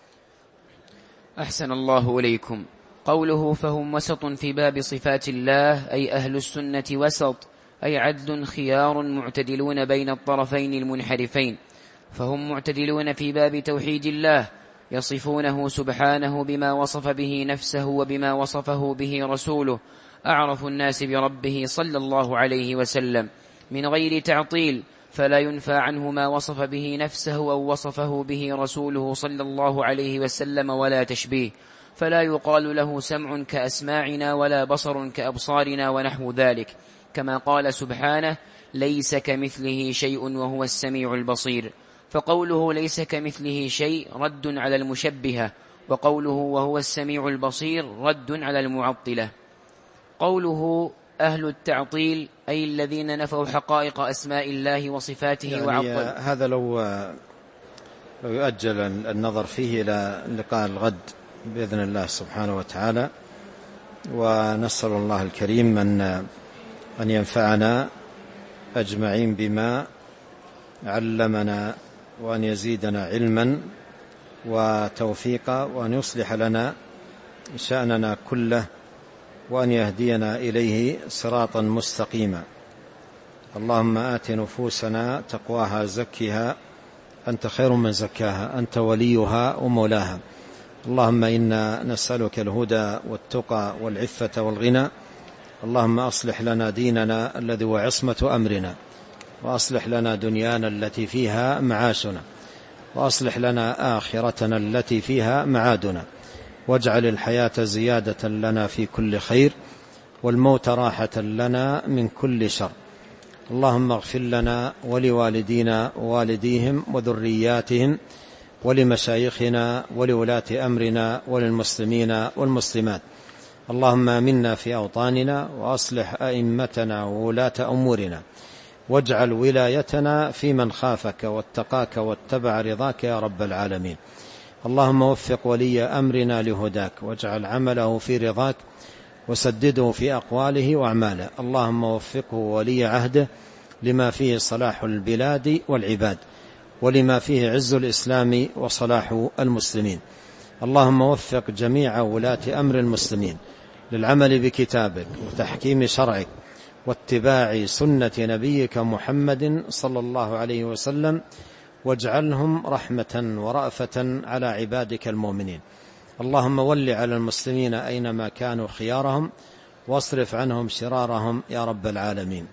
أحسن الله إليكم. قوله فهم وسط في باب صفات الله أي أهل السنة وسط، أي عدل خيار معتدلون بين الطرفين المنحرفين. فهم معتدلون في باب توحيد الله، يصفونه سبحانه بما وصف به نفسه وبما وصفه به رسوله أعرف الناس بربه صلى الله عليه وسلم من غير تعطيل، فلا ينفى عنه ما وصف به نفسه أو وصفه به رسوله صلى الله عليه وسلم ولا تشبيه، فلا يقال له سمع كأسماعنا ولا بصر كأبصارنا ونحو ذلك، كما قال سبحانه ليس كمثله شيء وهو السميع البصير. فقوله ليس كمثله شيء رد على المشبهة، وقوله وهو السميع البصير رد على المعطلة. قوله أهل التعطيل أي الذين نفوا حقائق أسماء الله وصفاته يعني وعطل. هذا لو يؤجل النظر فيه إلى لقاء الغد بإذن الله سبحانه وتعالى. ونسأل الله الكريم أن ينفعنا أجمعين بما علمنا، وأن يزيدنا علما وتوفيقا، وأن يصلح لنا شأننا كله، وأن يهدينا إليه صراطا مستقيما. اللهم آت نفوسنا تقواها زكها أنت خير من زكاها أنت وليها ومولاها. اللهم إنا نسألك الهدى والتقى والعفة والغنى. اللهم أصلح لنا ديننا الذي هو عصمة أمرنا، وأصلح لنا دنيانا التي فيها معاشنا، وأصلح لنا آخرتنا التي فيها معادنا، واجعل الحياة زيادة لنا في كل خير، والموت راحة لنا من كل شر. اللهم اغفر لنا ولوالدينا ووالديهم وذرياتهم ولمشايخنا ولولاة أمرنا وللمسلمين والمسلمات. اللهم آمنا في أوطاننا، وأصلح أئمتنا وولاة أمورنا، واجعل ولايتنا في من خافك واتقاك واتبع رضاك يا رب العالمين. اللهم وفق ولي أمرنا لهداك، واجعل عمله في رضاك، وسدده في أقواله وأعماله. اللهم وفقه ولي عهده لما فيه صلاح البلاد والعباد، ولما فيه عز الإسلام وصلاح المسلمين. اللهم وفق جميع ولاة أمر المسلمين للعمل بكتابك وتحكيم شرعك واتباع سنة نبيك محمد صلى الله عليه وسلم، واجعلهم رحمة ورأفة على عبادك المؤمنين. اللهم ول على المسلمين أينما كانوا خيارهم، واصرف عنهم شرارهم يا رب العالمين.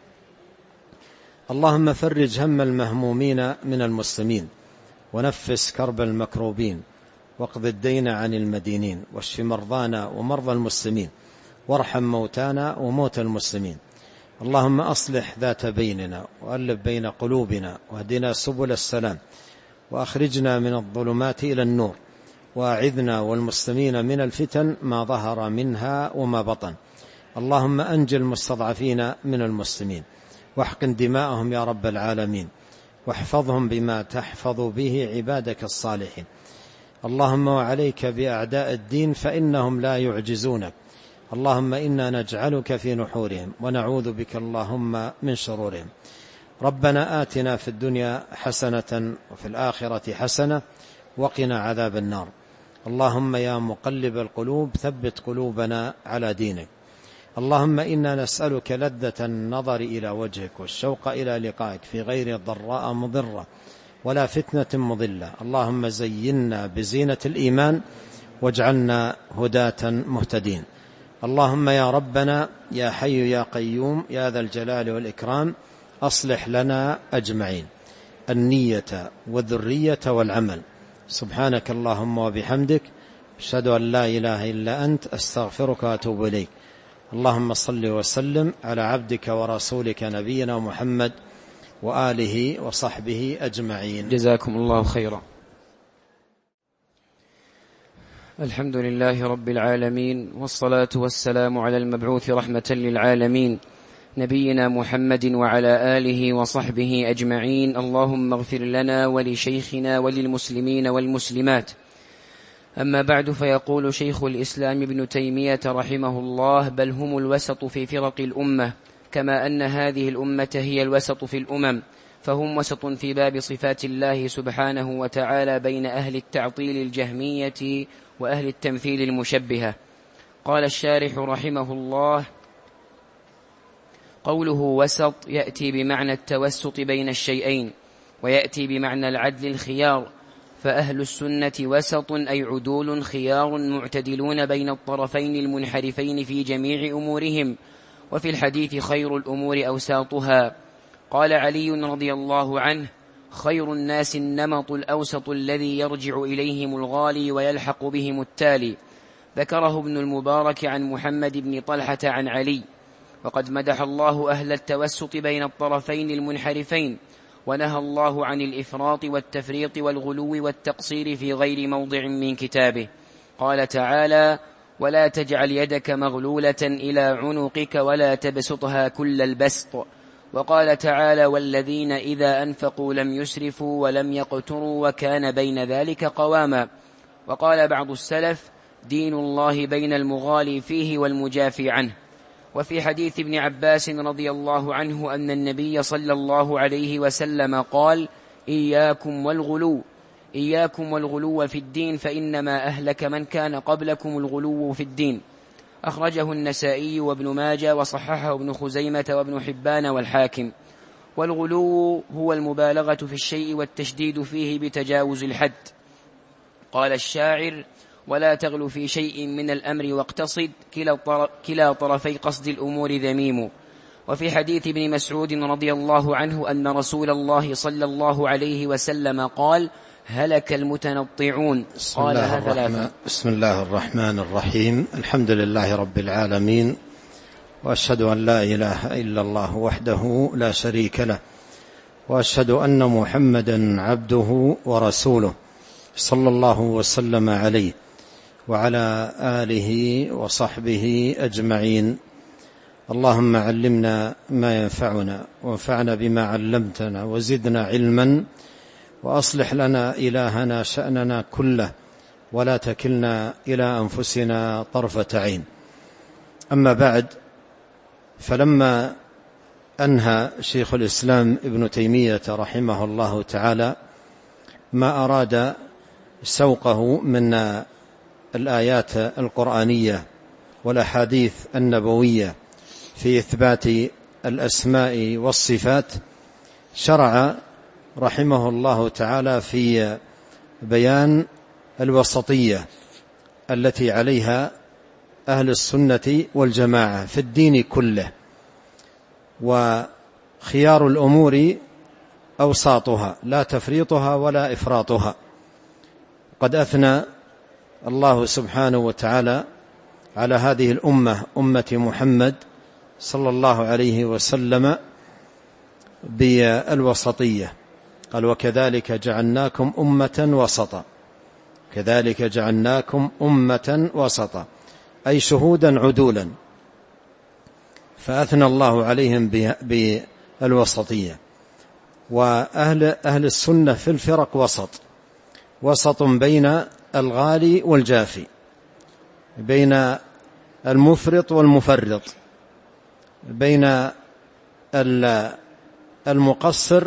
اللهم فرج هم المهمومين من المسلمين، ونفس كرب المكروبين، واقض الدين عن المدينين، واشف مرضانا ومرضى المسلمين، وارحم موتانا وموتى المسلمين. اللهم أصلح ذات بيننا، وألف بين قلوبنا، واهدنا سبل السلام، وأخرجنا من الظلمات إلى النور، وأعذنا والمسلمين من الفتن ما ظهر منها وما بطن. اللهم أنجِ المستضعفين من المسلمين، واحقن دماءهم يا رب العالمين، واحفظهم بما تحفظ به عبادك الصالحين. اللهم وعليك بأعداء الدين فإنهم لا يعجزونك. اللهم إنا نجعلك في نحورهم، ونعوذ بك اللهم من شرورهم. ربنا آتنا في الدنيا حسنة وفي الآخرة حسنة وقنا عذاب النار. اللهم يا مقلب القلوب ثبت قلوبنا على دينك. اللهم إنا نسألك لذة النظر إلى وجهك، والشوق إلى لقائك في غير ضراء مضرة ولا فتنة مضلة. اللهم زينا بزينة الإيمان، واجعلنا هداة مهتدين. اللهم يا ربنا يا حي يا قيوم يا ذا الجلال والإكرام، أصلح لنا أجمعين النية والذرية والعمل. سبحانك اللهم وبحمدك، أشهد أن لا إله إلا أنت، أستغفرك وأتوب إليك. اللهم صل وسلم على عبدك ورسولك نبينا محمد وآله وصحبه أجمعين. جزاكم الله خيرا. الحمد لله رب العالمين، والصلاة والسلام على المبعوث رحمة للعالمين نبينا محمد وعلى آله وصحبه أجمعين. اللهم اغفر لنا ولشيخنا وللمسلمين والمسلمات. أما بعد، فيقول شيخ الإسلام ابن تيمية رحمه الله: بل هم الوسط في فرق الأمة، كما أن هذه الأمة هي الوسط في الأمم، فهم وسط في باب صفات الله سبحانه وتعالى بين أهل التعطيل الجهمية وأهل التمثيل المشبهة. قال الشارح رحمه الله: قوله وسط يأتي بمعنى التوسط بين الشيئين، ويأتي بمعنى العدل الخيار، فأهل السنة وسط أي عدول خيار معتدلون بين الطرفين المنحرفين في جميع أمورهم. وفي الحديث: خير الأمور أوساطها. قال علي رضي الله عنه: خير الناس النمط الأوسط الذي يرجع إليهم الغالي ويلحق بهم التالي. ذكره ابن المبارك عن محمد بن طلحة عن علي. وقد مدح الله أهل التوسط بين الطرفين المنحرفين، ونهى الله عن الإفراط والتفريط والغلو والتقصير في غير موضع من كتابه. قال تعالى: ولا تجعل يدك مغلولة إلى عنقك ولا تبسطها كل البسط. وقال تعالى: والذين إذا أنفقوا لم يسرفوا ولم يقتروا وكان بين ذلك قواما. وقال بعض السلف: دين الله بين المغالي فيه والمجافي عنه. وفي حديث ابن عباس رضي الله عنه أن النبي صلى الله عليه وسلم قال: إياكم والغلو في الدين، فإنما أهلك من كان قبلكم الغلو في الدين. أخرجه النسائي وابن ماجه، وصححه ابن خزيمة وابن حبان والحاكم. والغلو هو المبالغة في الشيء والتشديد فيه بتجاوز الحد. قال الشاعر: ولا تغل في شيء من الأمر واقتصد، كلا طرفي قصد الأمور ذميم. وفي حديث ابن مسعود رضي الله عنه أن رسول الله صلى الله عليه وسلم قال: هلك المتنطعون. قالها ثلاثة. بسم الله الرحمن الرحيم. الحمد لله رب العالمين، وأشهد أن لا إله إلا الله وحده لا شريك له، وأشهد أن محمدا عبده ورسوله صلى الله وسلم عليه وعلى آله وصحبه أجمعين. اللهم علمنا ما ينفعنا، وانفعنا بما علمتنا، وزدنا علما، وأصلح لنا إلهنا شأننا كله، ولا تكلنا إلى أنفسنا طرفة عين. أما بعد، فلما أنهى شيخ الإسلام ابن تيمية رحمه الله تعالى ما أراد سوقه من الآيات القرآنية والأحاديث النبوية في إثبات الأسماء والصفات، شرع رحمه الله تعالى في بيان الوسطية التي عليها أهل السنة والجماعة في الدين كله، وخيار الأمور أوساطها لا تفريطها ولا إفراطها. قد أثنى الله سبحانه وتعالى على هذه الأمة، أمة محمد صلى الله عليه وسلم، بالوسطية. قال: وكذلك جعلناكم أمة وسطا. كذلك جعلناكم أمة وسطا، أي شهودا عدولا، فأثنى الله عليهم بالوسطية. وأهل السنة في الفرق وسط بين الغالي والجافي، بين المفرط والمفرط، بين المقصر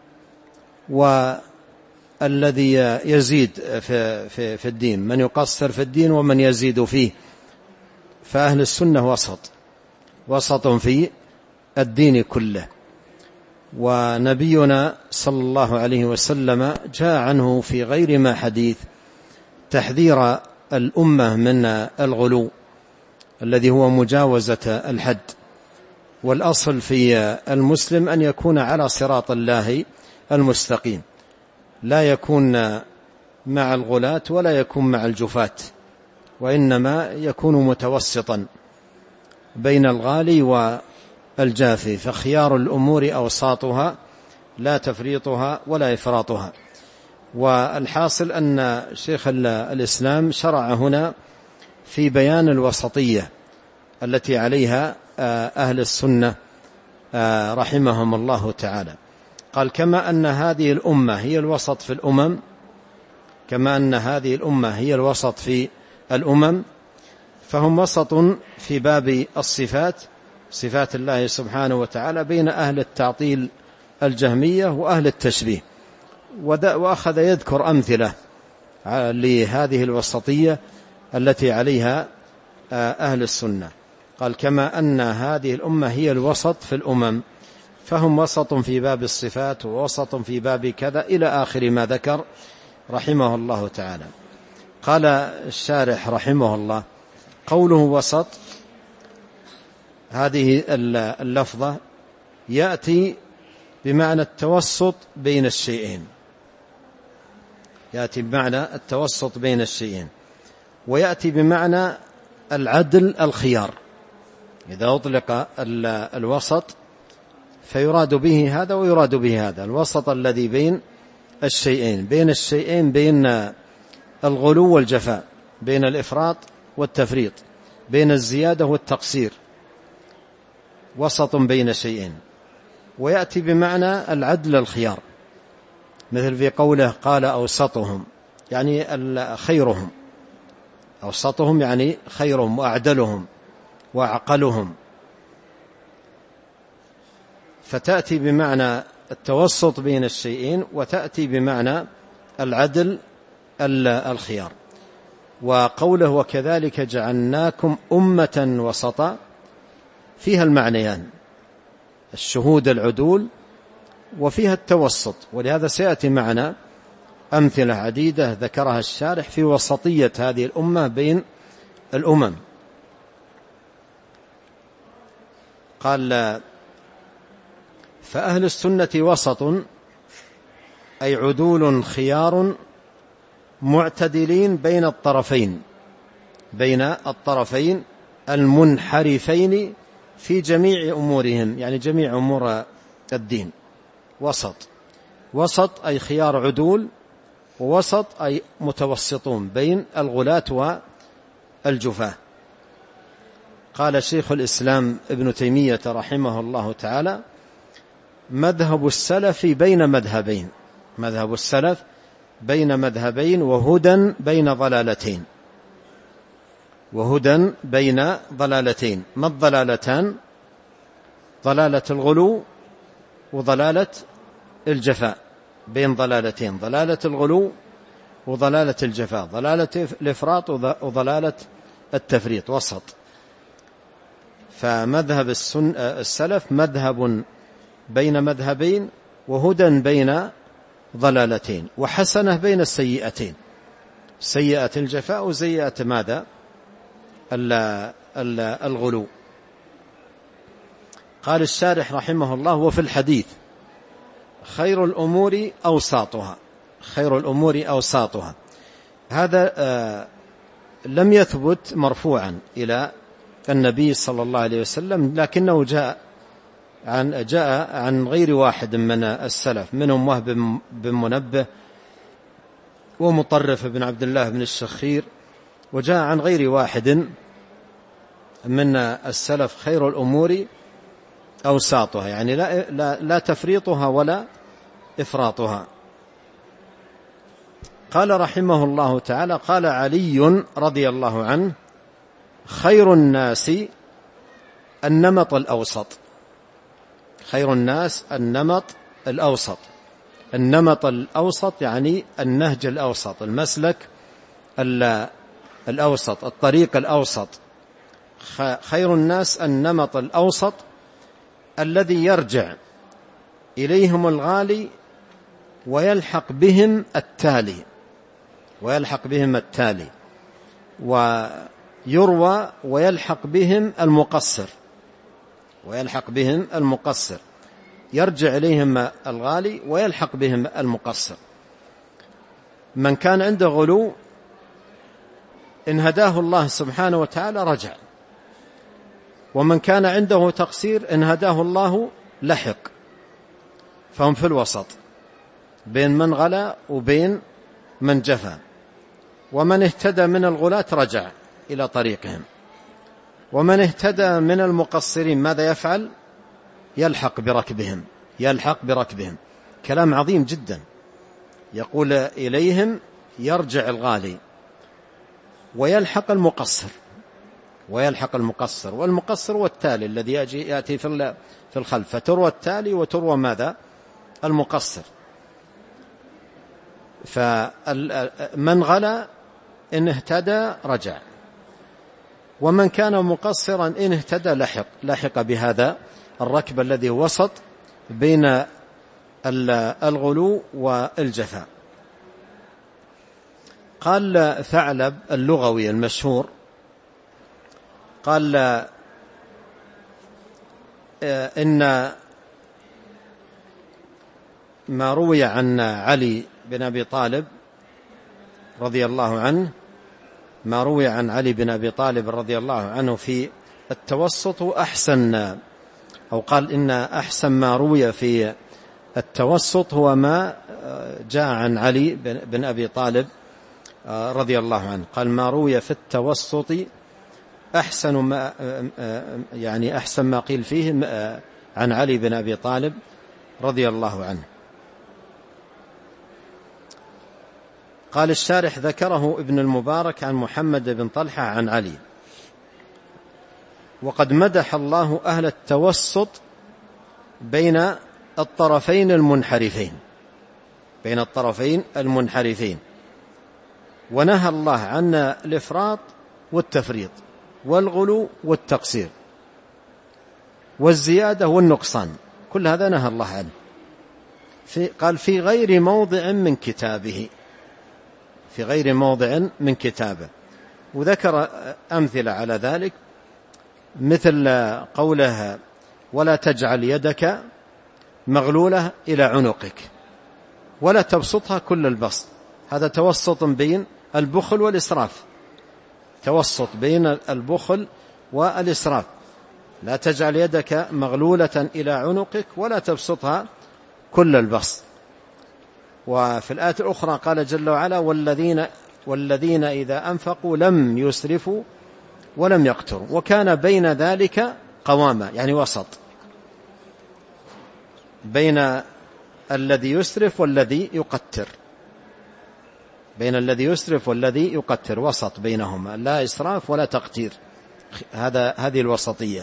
والذي يزيد في الدين، من يقصر في الدين ومن يزيد فيه. فأهل السنة وسط في الدين كله. ونبينا صلى الله عليه وسلم جاء عنه في غير ما حديث تحذير الأمة من الغلو الذي هو مجاوزة الحد. والأصل في المسلم أن يكون على صراط الله المستقيم، لا يكون مع الغلاة ولا يكون مع الجفاة، وإنما يكون متوسطا بين الغالي والجافي. فخيار الأمور أوساطها لا تفريطها ولا إفراطها. والحاصل أن شيخ الإسلام شرع هنا في بيان الوسطية التي عليها أهل السنة رحمهم الله تعالى. قال: كما أن هذه الأمة هي الوسط في الأمم، كما أن هذه الأمة هي الوسط في الأمم، فهم وسط في باب الصفات، صفات الله سبحانه وتعالى، بين أهل التعطيل الجهمية وأهل التشبيه. وأخذ يذكر أمثلة لهذه الوسطية التي عليها أهل السنة. قال: كما أن هذه الأمة هي الوسط في الأمم، فهم وسط في باب الصفات، ووسط في باب كذا، إلى آخر ما ذكر رحمه الله تعالى. قال الشارح رحمه الله: قوله وسط، هذه اللفظة يأتي بمعنى التوسط بين الشيئين، يأتي بمعنى التوسط بين الشيئين، ويأتي بمعنى العدل الخيار. إذا أطلق الوسط فيراد به هذا ويراد به هذا، الوسط الذي بين الشيئين، بين الشيئين، بين الغلو والجفاء، بين الإفراط والتفريط، بين الزيادة والتقصير، وسط بين شيئين. ويأتي بمعنى العدل الخيار، مثل في قوله: قال أوسطهم، يعني خيرهم. أوسطهم يعني خيرهم وأعدلهم وأعقلهم. فتأتي بمعنى التوسط بين الشيئين، وتأتي بمعنى العدل الخيار. وقوله: وكذلك جعلناكم أمة وسطا، فيها المعنيان، الشهود العدول، وفيها التوسط. ولهذا سيأتي معنا أمثلة عديدة ذكرها الشارح في وسطية هذه الأمة بين الأمم. قال: فأهل السنة وسط، أي عدول خيار معتدلين بين الطرفين المنحرفين في جميع أمورهم، يعني جميع أمور الدين. وسط أي خيار عدول، ووسط أي متوسطون بين الغلاة والجفاة. قال شيخ الإسلام ابن تيمية رحمه الله تعالى: مذهب السلف بين مذهبين وهدى بين ضلالتين. ما الضلالتان؟ ضلالة الغلو وضلالة الجفاء. بين ضلالتين: ضلالة الغلو وضلالة الجفاء، ضلالة الإفراط وضلالة التفريط، وسط. فمذهب السلف مذهب بين مذهبين وهدى بين ضلالتين، وحسنة بين السيئتين، سيئة الجفاء وسيئة ماذا؟ الغلو. قال الشارح رحمه الله: وفي الحديث: خير الأمور أوساطها. هذا لم يثبت مرفوعا إلى النبي صلى الله عليه وسلم، لكنه جاء عن غير واحد من السلف، منهم وهب بن منبه ومطرف بن عبد الله بن الشخير، وجاء عن غير واحد من السلف: خير الأمور أوساطها، يعني لا تفريطها ولا إفراطها. قال رحمه الله تعالى: قال علي رضي الله عنه: خير الناس النمط الأوسط. خير الناس النمط الأوسط. النمط الأوسط يعني النهج الأوسط، المسلك الأوسط، الطريق الأوسط. خير الناس النمط الأوسط الذي يرجع إليهم الغالي ويلحق بهم التالي، ويروى ويلحق بهم المقصر، يرجع إليهم الغالي ويلحق بهم المقصر. من كان عنده غلو إن هداه الله سبحانه وتعالى رجع، ومن كان عنده تقصير إن هداه الله لحق. فهم في الوسط بين من غلا وبين من جفا. ومن اهتدى من الغلاة رجع إلى طريقهم، ومن اهتدى من المقصرين ماذا يفعل؟ يلحق بركبهم. كلام عظيم جدا. يقول إليهم يرجع الغالي ويلحق المقصر، والمقصر هو التالي الذي يأتي في الخلف، فتروى التالي وتروى ماذا؟ المقصر. فمن غلا إن اهتدى رجع، ومن كان مقصرا إن اهتدى لحق بهذا الركب الذي وسط بين الغلو والجفاء. قال ثعلب اللغوي المشهور، قال إن ما روي عن علي بن أبي طالب رضي الله عنه في التوسط أحسن، أو قال إن أحسن ما روي في التوسط هو ما جاء عن علي بن أبي طالب رضي الله عنه. قال: ما روي في التوسط أحسن ما قيل فيه عن علي بن أبي طالب رضي الله عنه. قال الشارح: ذكره ابن المبارك عن محمد بن طلحة عن علي. وقد مدح الله أهل التوسط بين الطرفين المنحرفين، ونهى الله عن الإفراط والتفريط والغلو والتقصير والزيادة والنقصان، كل هذا نهى الله عنه. قال: في غير موضع من كتابه. في غير موضع من كتابه. وذكر أمثلة على ذلك مثل قوله ولا تجعل يدك مغلولة إلى عنقك ولا تبسطها كل البسط. هذا توسط بين البخل والإسراف، توسط بين البخل والإسراف. لا تجعل يدك مغلولة إلى عنقك ولا تبسطها كل البسط. وفي الآية الأخرى قال جل وعلا والذين إذا أنفقوا لم يسرفوا ولم يقتروا وكان بين ذلك قواما، يعني وسط بين الذي يسرف والذي يقتر، بين الذي يسرف والذي يقتر، وسط بينهما، لا إسراف ولا تقتير، هذه الوسطية.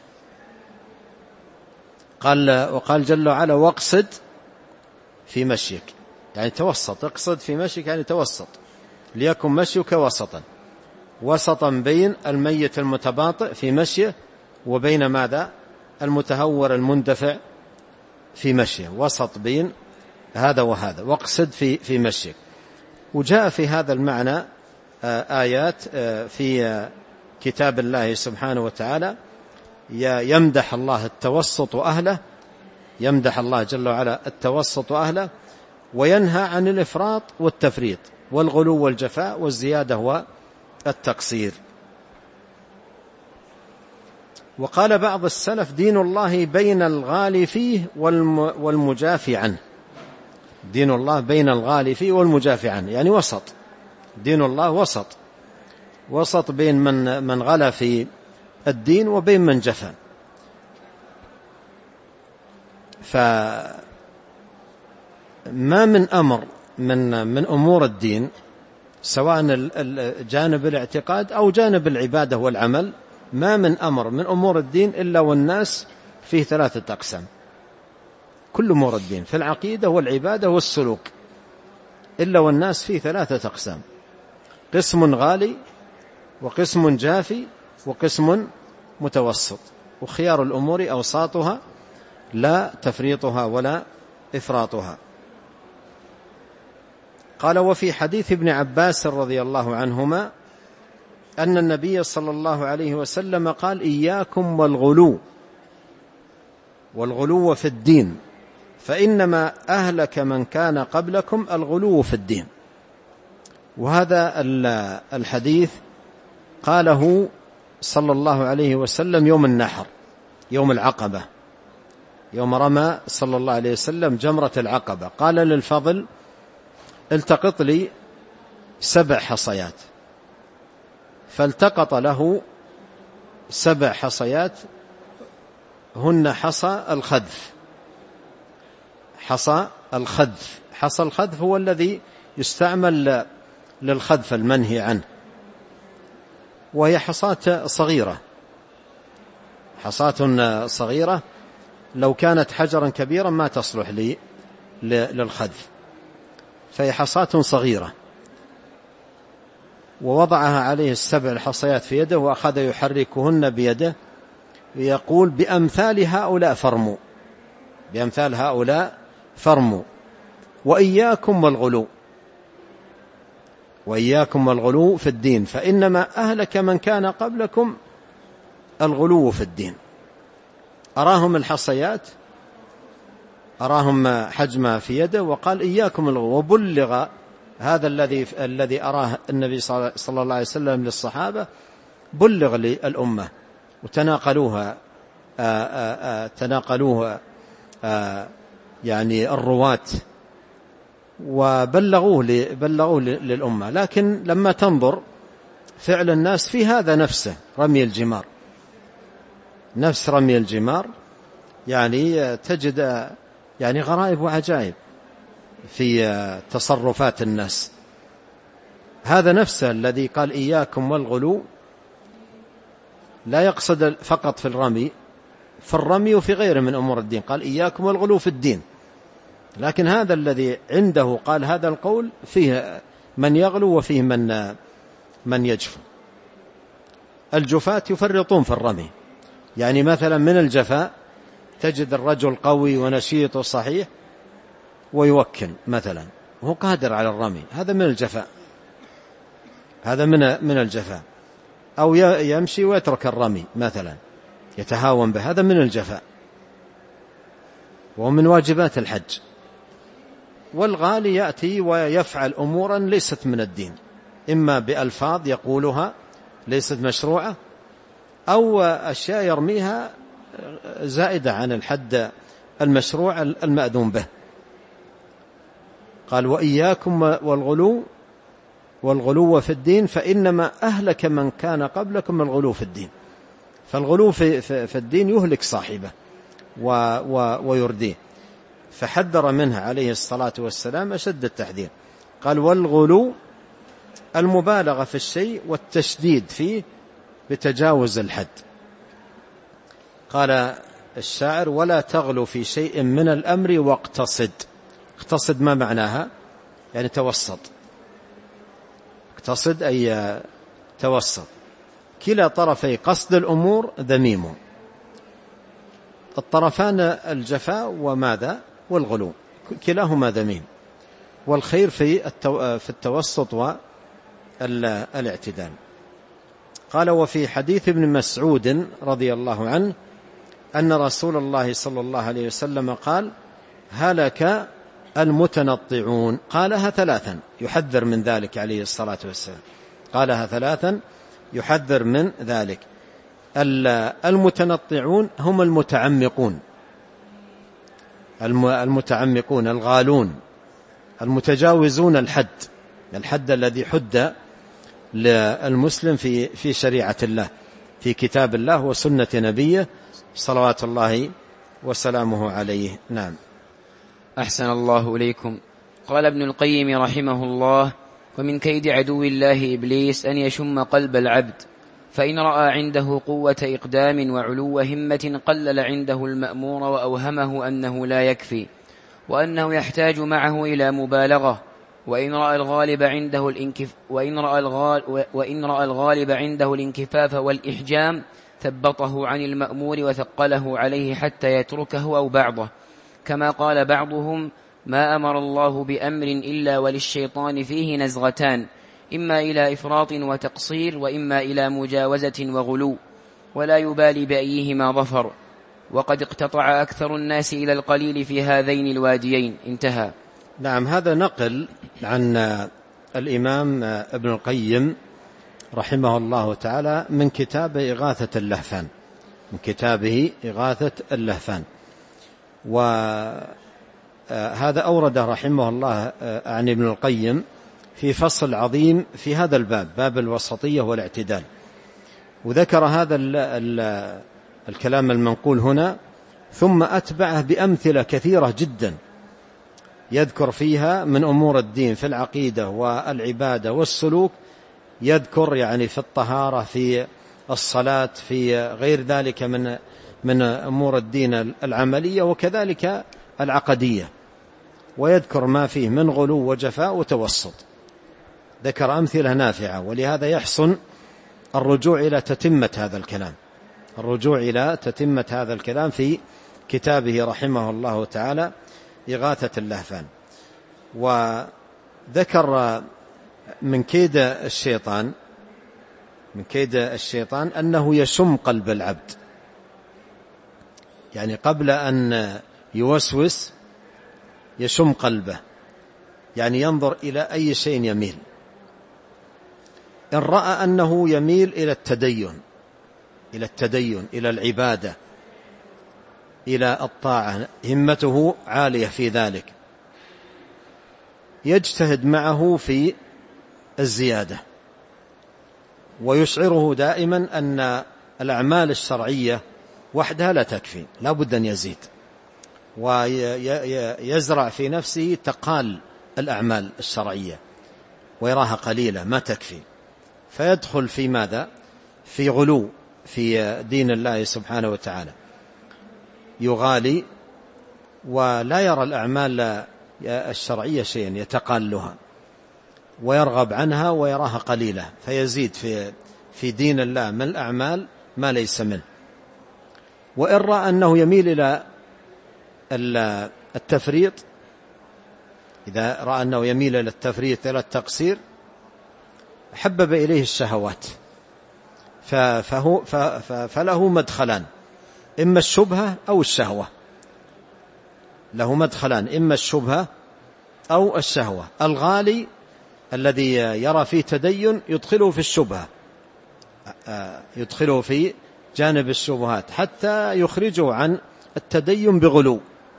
وقال جل وعلا واقصد في مشيك، يعني توسط، اقصد في مشيك يعني توسط، ليكن مشيك وسطا، وسطا بين الميت المتباطئ في مشيه وبين ماذا؟ المتهور المندفع في مشيه، وسط بين هذا وهذا، واقصد في مشيك. وجاء في هذا المعنى آيات في كتاب الله سبحانه وتعالى يمدح الله التوسط أهله، يمدح الله جل وعلا التوسط أهله، وينهى عن الإفراط والتفريط والغلو والجفاء والزيادة والتقصير. وقال بعض السلف دين الله بين الغالي فيه والمجافي عنه، دين الله بين الغالي فيه والمجافي عنه، يعني وسط، دين الله وسط بين من غلا في الدين وبين من جفى. فما من أمر من أمور الدين سواء جانب الاعتقاد أو جانب العبادة والعمل، ما من أمر من أمور الدين إلا والناس فيه 3 أقسام، كل أمور الدين في العقيدة والعبادة والسلوك إلا والناس فيه 3 أقسام، قسم غالي وقسم جافي وقسم متوسط، وخيار الأمور أوساطها لا تفريطها ولا إفراطها. قال وفي حديث ابن عباس رضي الله عنهما أن النبي صلى الله عليه وسلم قال إياكم والغلو في الدين فإنما أهلك من كان قبلكم الغلو في الدين. وهذا الحديث قاله صلى الله عليه وسلم يوم النحر، يوم العقبة، يوم رمى صلى الله عليه وسلم جمرة العقبة، قال للفضل التقط لي 7 حصيات، فالتقط له 7 حصيات هن حصى الخذف. حصى الخذف هو الذي يستعمل للخذف المنهي عنه، وهي حصاة صغيرة لو كانت حجرا كبيرا ما تصلح للخذف، فهي حصاة صغيرة. ووضعها عليه 7 الحصيات في يده وأخذ يحركهن بيده ويقول بأمثال هؤلاء فرموا وإياكم والغلو في الدين فإنما أهلك من كان قبلكم الغلو في الدين. أراهم الحصيات، أراهم حجمها في يده وقال إياكم الغلو، وبلغ هذا الذي أراه النبي صلى الله عليه وسلم للصحابة، بلغ للأمة وتناقلوها يعني الرواة وبلغوه للأمة. لكن لما تنظر فعل الناس في هذا نفسه، رمي الجمار، يعني تجد يعني غرائب وعجائب في تصرفات الناس. هذا نفسه الذي قال إياكم والغلو لا يقصد فقط في الرمي وفي غيره من أمور الدين، قال إياكم والغلو في الدين. لكن هذا الذي عنده قال هذا القول فيه من يغلو وفيه من يجفو. الجفاة يفرطون في الرمي، يعني مثلا من الجفاء تجد الرجل قوي ونشيط وصحيح ويوكل مثلا وهو قادر على الرمي، هذا من الجفاء، هذا من الجفاء. أو يمشي ويترك الرمي مثلا يتهاون به، هذا من الجفاء ومن واجبات الحج. والغالي يأتي ويفعل أمورا ليست من الدين، إما بألفاظ يقولها ليست مشروعة، أو أشياء يرميها زائدة عن الحد المشروع المأذون به. قال وإياكم والغلو في الدين فإنما أهلك من كان قبلكم الغلو في الدين. فالغلو في الدين يهلك صاحبه ويرديه، فحذر منها عليه الصلاة والسلام أشد التحذير. قال والغلو المبالغة في الشيء والتشديد فيه بتجاوز الحد. قال الشاعر ولا تغلو في شيء من الأمر واقتصد. اقتصد ما معناها؟ يعني توسط. اقتصد أي توسط. كلا طرفي قصد الأمور ذميم. الطرفان الجفاء وماذا؟ والغلو، كلاهما ذميم. والخير في التوسط والاعتدال. قال وفي حديث ابن مسعود رضي الله عنه أن رسول الله صلى الله عليه وسلم قال هلك المتنطعون. قالها ثلاثا يحذر من ذلك عليه الصلاة والسلام، قالها ثلاثا يحذر من ذلك. المتنطعون هم المتعمقون، المتعمقون الغالون المتجاوزون الحد الذي حد للمسلم في شريعة الله، في كتاب الله وسنة نبيه صلوات الله وسلامه عليه. نعم. أحسن الله إليكم. قال ابن القيم رحمه الله ومن كيد عدو الله إبليس أن يشم قلب العبد، فإن رأى عنده قوة إقدام وعلو همة قلل عنده المأمور وأوهمه أنه لا يكفي وأنه يحتاج معه إلى مبالغة. وإن رأى الغالب عنده الانكفاف والإحجام ثبطه عن المأمور وثقله عليه حتى يتركه أو بعضه، كما قال بعضهم ما أمر الله بأمر إلا وللشيطان فيه نزغتان، إما إلى إفراط وتقصير وإما إلى مجاوزة وغلو، ولا يبالي بأيهما ظفر، وقد اقتطع أكثر الناس إلى القليل في هذين الواديين. انتهى. نعم. هذا نقل عن الإمام ابن القيم رحمه الله تعالى من كتابه إغاثة اللهفان، من كتابه إغاثة اللهفان. وهذا أورد رحمه الله عن ابن القيم في فصل عظيم في هذا الباب، باب الوسطية والاعتدال، وذكر هذا الكلام المنقول هنا، ثم أتبعه بأمثلة كثيرة جدا يذكر فيها من أمور الدين في العقيدة والعبادة والسلوك، يذكر يعني في الطهارة، في الصلاة، في غير ذلك من أمور الدين العملية وكذلك العقدية، ويذكر ما فيه من غلو وجفاء وتوسط. ذكر أمثلة نافعة، ولهذا يحسن الرجوع إلى تتمة هذا الكلام في كتابه رحمه الله تعالى إغاثة اللهفان. وذكر من كيد الشيطان أنه يشم قلب العبد، يعني قبل أن يوسوس يشم قلبه، يعني ينظر إلى أي شيء يميل. إن رأى أنه يميل إلى التدين إلى العبادة إلى الطاعة، همته عالية في ذلك، يجتهد معه في الزيادة، ويشعره دائما أن الأعمال الشرعية وحدها لا تكفي، لا بد أن يزيد، ويزرع في نفسه تقال الأعمال الشرعية ويراها قليلة ما تكفي، فيدخل في ماذا؟ في غلو في دين الله سبحانه وتعالى، يغالي ولا يرى الأعمال الشرعية شيئا، يتقالها ويرغب عنها ويراها قليلة، فيزيد في دين الله من الأعمال ما ليس منه. وإن رأى أنه يميل إلى التفريط، إذا رأى أنه يميل إلى التفريط إلى التقصير، حبب إليه الشهوات، فله مدخلان، إما الشبهة أو الشهوة، له مدخلان، إما الشبهة أو الشهوة. الغالي الذي يرى فيه تدين يدخله في الشبهة، يدخله في جانب الشبهات حتى يخرجه عن التدين بغلو.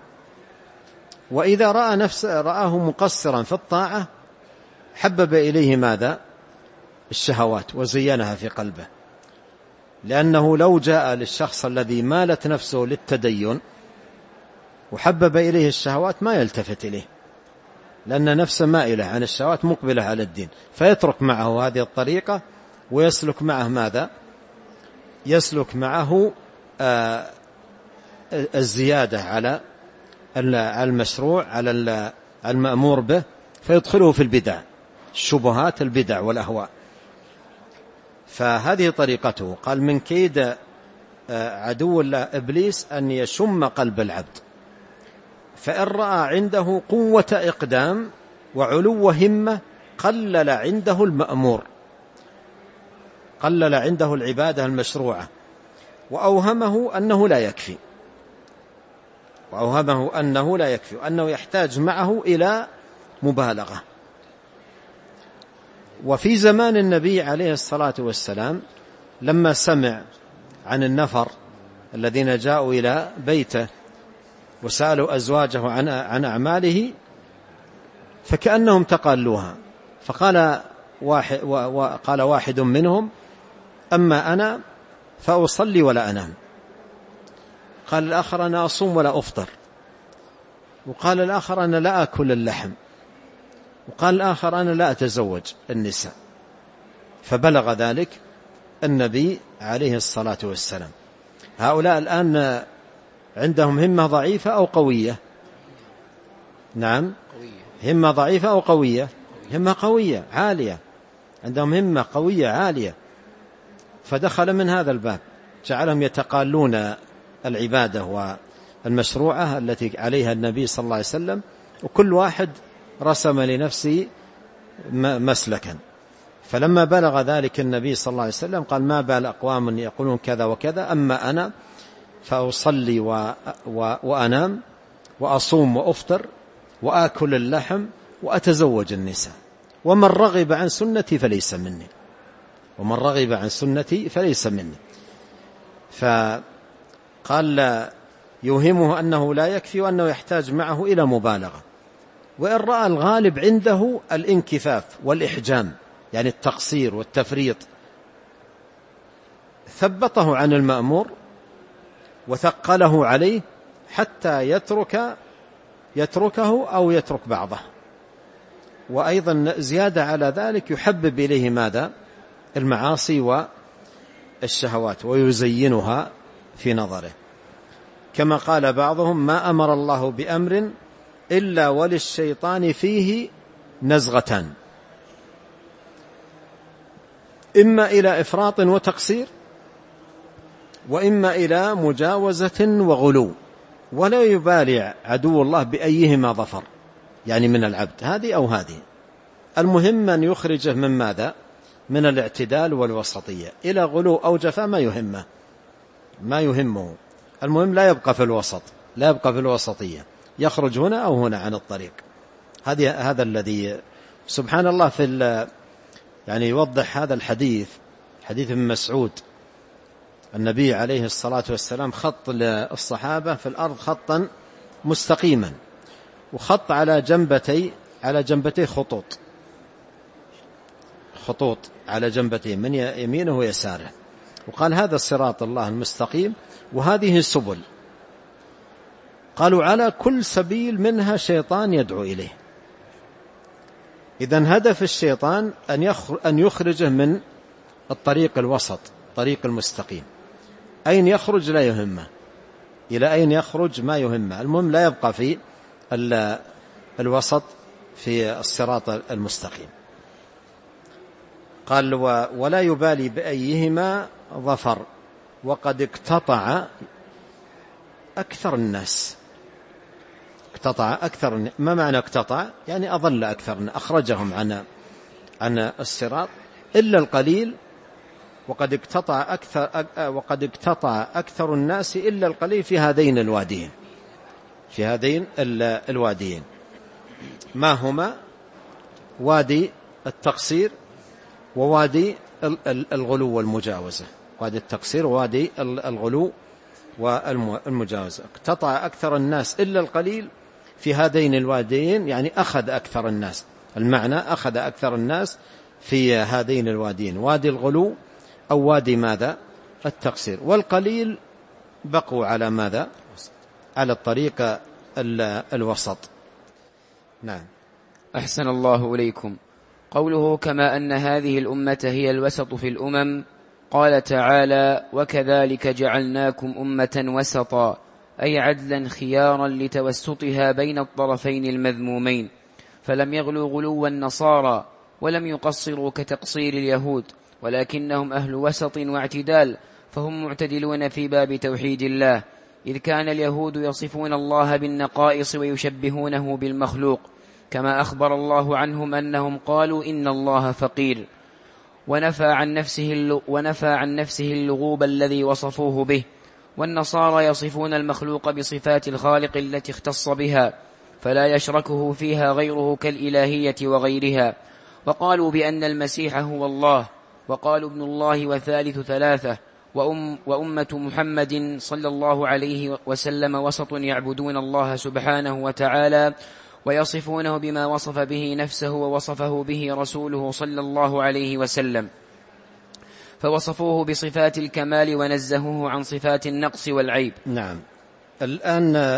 وإذا رآه مقصرا في الطاعة حبب إليه ماذا؟ الشهوات وزينها في قلبه. لأنه لو جاء للشخص الذي مالت نفسه للتدين وحبب إليه الشهوات ما يلتفت إليه، لأن نفسه مائلة عن الشهوات مقبلة على الدين، فيترك معه هذه الطريقة ويسلك معه ماذا؟ يسلك معه الزيادة على المشروع، على المأمور به، فيدخله في البدع، الشبهات، البدع والأهواء. فهذه طريقته. قال من كيد عدو الله إبليس أن يشم قلب العبد، فإن رأى عنده قوة إقدام وعلو همة قلل عنده المأمور، قلل عنده العبادة المشروعة، وأوهمه أنه لا يكفي، وأوهمه أنه لا يكفي، وأنه يحتاج معه إلى مبالغة. وفي زمان النبي عليه الصلاة والسلام لما سمع عن النفر الذين جاءوا إلى بيته وسألوا أزواجه عن أعماله فكأنهم تقالوها، فقال واحد منهم: أما أنا فأصلي ولا أنام. قال الآخر: أنا أصوم ولا أفطر. وقال الآخر: أنا لا أكل اللحم. وقال الآخر: أنا لا أتزوج النساء. فبلغ ذلك النبي عليه الصلاة والسلام. هؤلاء الآن عندهم همة ضعيفة أو قوية؟ نعم، همة ضعيفة أو قوية؟ همة قوية عالية، عندهم همة قوية عالية، فدخل من هذا الباب، جعلهم يتقالون العبادة والمشروعة التي عليها النبي صلى الله عليه وسلم، وكل واحد رسم لنفسه مسلكا. فلما بلغ ذلك النبي صلى الله عليه وسلم قال: ما بال أقوام يقولون كذا وكذا، أما أنا فأصلي وأنام وأصوم وأفطر وآكل اللحم وأتزوج النساء، ومن رغب عن سنتي فليس مني، ومن رغب عن سنتي فليس مني. فقال يوهمه أنه لا يكفي وأنه يحتاج معه إلى مبالغة. وإن رأى الغالب عنده الانكفاف والإحجام، يعني التقصير والتفريط، ثبطه عن المأمور وثقله عليه حتى يتركه أو يترك بعضه. وأيضا زيادة على ذلك يحبب إليه ماذا؟ المعاصي والشهوات ويزينها في نظره. كما قال بعضهم: ما أمر الله بأمر إلا وللشيطان فيه نزغتان، إما إلى إفراط وتقصير، وإما إلى مجاوزة وغلو، ولا يبالي عدو الله بأيهما ظفر، يعني من العبد هذه أو هذه. المهم أن يخرجه من ماذا؟ من الاعتدال والوسطية. إلى غلو أو جفاء ما يهمه. المهم لا يبقى في الوسط، لا يبقى في الوسطية، يخرج هنا أو هنا عن الطريق. هذا الذي سبحان الله يعني يوضح هذا الحديث، حديث ابن مسعود. النبي عليه الصلاة والسلام خط للصحابة في الأرض خطا مستقيما، وخط على جنبتي خطوط على جنبتين من يمينه ويساره، وقال: هذا الصراط الله المستقيم وهذه السبل. قالوا: على كل سبيل منها شيطان يدعو إليه. إذن هدف الشيطان أن يخرجه من الطريق الوسط، طريق المستقيم. أين يخرج لا يهمه، إلى أين يخرج ما يهمه، المهم لا يبقى في الوسط في الصراط المستقيم. قال: ولا يبالي بأيهما ظفر وقد اقتطع أكثر الناس. ما معنى اقتطع؟ يعني أضل أكثر، أخرجهم عن الصراط، إلا القليل، وقد اقتطع أكثر الناس إلا القليل في هذين الواديين. ما هما؟ وادي التقصير ووادي الغلو والمجاوزة. وادي التقصير ووادي الغلو والمجاوزة. اقتطع أكثر الناس إلا القليل في هذين الواديين، يعني أخذ أكثر الناس، المعنى أخذ أكثر الناس في هذين الواديين، وادي الغلو أو وادي ماذا؟ التقصير. والقليل بقوا على ماذا؟ على الطريق الوسط. نعم. أحسن الله إليكم. قوله كما أن هذه الأمة هي الوسط في الأمم، قال تعالى وكذلك جعلناكم أمة وسطا، أي عدلا خيارا لتوسطها بين الطرفين المذمومين، فلم يغلوا غلو النصارى ولم يقصروا كتقصير اليهود، ولكنهم أهل وسط واعتدال، فهم معتدلون في باب توحيد الله، إذ كان اليهود يصفون الله بالنقائص ويشبهونه بالمخلوق، كما أخبر الله عنهم أنهم قالوا إن الله فقير، ونفى عن نفسه اللغوب الذي وصفوه به. والنصارى يصفون المخلوق بصفات الخالق التي اختص بها، فلا يشركه فيها غيره كالإلهية وغيرها. وقالوا بأن المسيح هو الله، وقالوا ابن الله وثالث ثلاثة، وأمة محمد صلى الله عليه وسلم وسط يعبدون الله سبحانه وتعالى ويصفونه بما وصف به نفسه ووصفه به رسوله صلى الله عليه وسلم، فوصفوه بصفات الكمال ونزهوه عن صفات النقص والعيب. نعم. الآن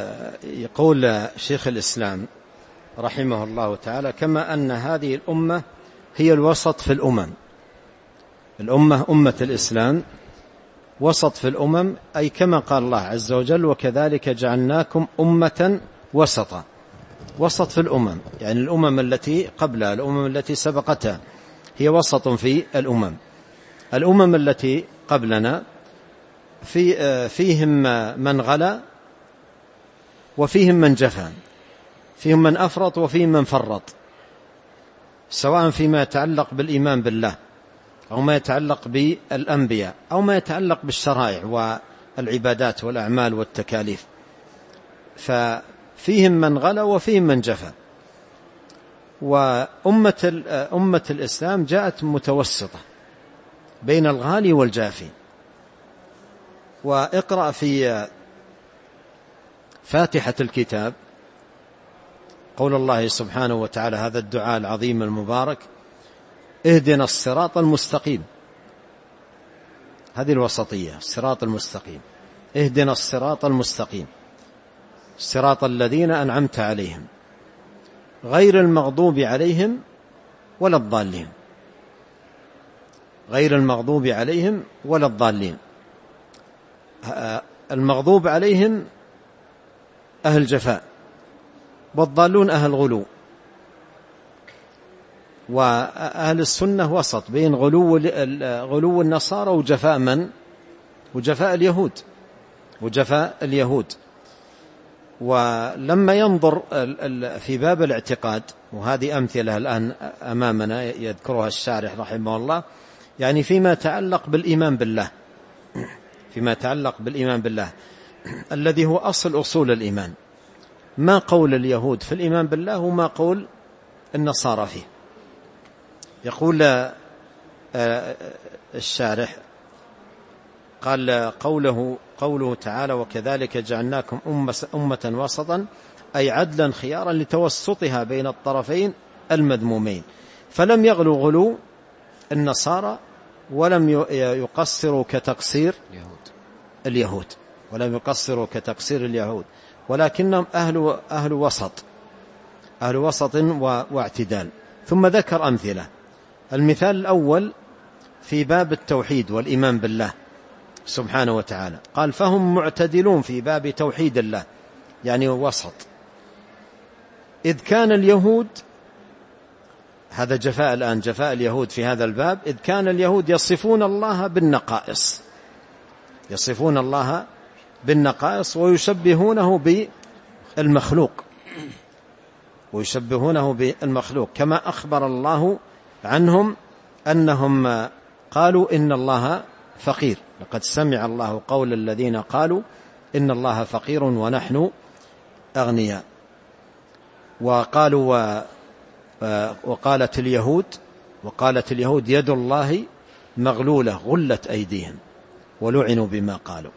يقول شيخ الإسلام رحمه الله تعالى كما أن هذه الأمة هي الوسط في الأمم. الأمة أمة الإسلام وسط في الأمم، أي كما قال الله عز وجل وكذلك جعلناكم أمة وسطا. وسط في الأمم يعني الأمم التي قبلها، الأمم التي سبقتها هي وسط في الأمم. الأمم التي قبلنا فيهم من غلا وفيهم من جفا، فيهم من أفرط وفيهم من فرط، سواء فيما يتعلق بالإيمان بالله أو ما يتعلق بالأنبياء أو ما يتعلق بالشرائع والعبادات والأعمال والتكاليف. ففيهم من غلا وفيهم من جفا. وأمة الإسلام جاءت متوسطة بين الغالي والجافي. واقرأ في فاتحة الكتاب قول الله سبحانه وتعالى، هذا الدعاء العظيم المبارك: اهدنا الصراط المستقيم. هذه الوسطية، الصراط المستقيم. اهدنا الصراط المستقيم صراط الذين أنعمت عليهم غير المغضوب عليهم ولا الضالين. غير المغضوب عليهم ولا الضالين. المغضوب عليهم أهل جفاء، والضالون أهل غلو. وأهل السنة وسط بين غلو النصارى وجفاء من؟ وجفاء اليهود. ولما ينظر في باب الاعتقاد، وهذه أمثلة الآن أمامنا يذكرها الشارح رحمه الله، يعني فيما يتعلق بالإيمان بالله، فيما يتعلق بالإيمان بالله الذي هو أصول الإيمان، ما قول اليهود في الإيمان بالله وما قول النصارى فيه. يقول الشارح قال قوله تعالى وكذلك جعلناكم أمة وسطا، أي عدلا خيارا لتوسطها بين الطرفين المذمومين، فلم يغلوا غلو النصارى ولم يقصروا كتقصير اليهود، ولكنهم أهل وسط واعتدال. ثم ذكر أمثلة. المثال الأول في باب التوحيد والإيمان بالله سبحانه وتعالى، قال فهم معتدلون في باب توحيد الله، يعني وسط. إذ كان اليهود، هذا جفاء الآن، جفاء اليهود في هذا الباب، إذ كان اليهود يصفون الله بالنقائص ويشبهونه بالمخلوق، كما أخبر الله عنهم أنهم قالوا إن الله فقير، لقد سمع الله قول الذين قالوا إن الله فقير ونحن أغنياء. وقالت اليهود يد الله مغلولة غلت أيديهم ولعنوا بما قالوا.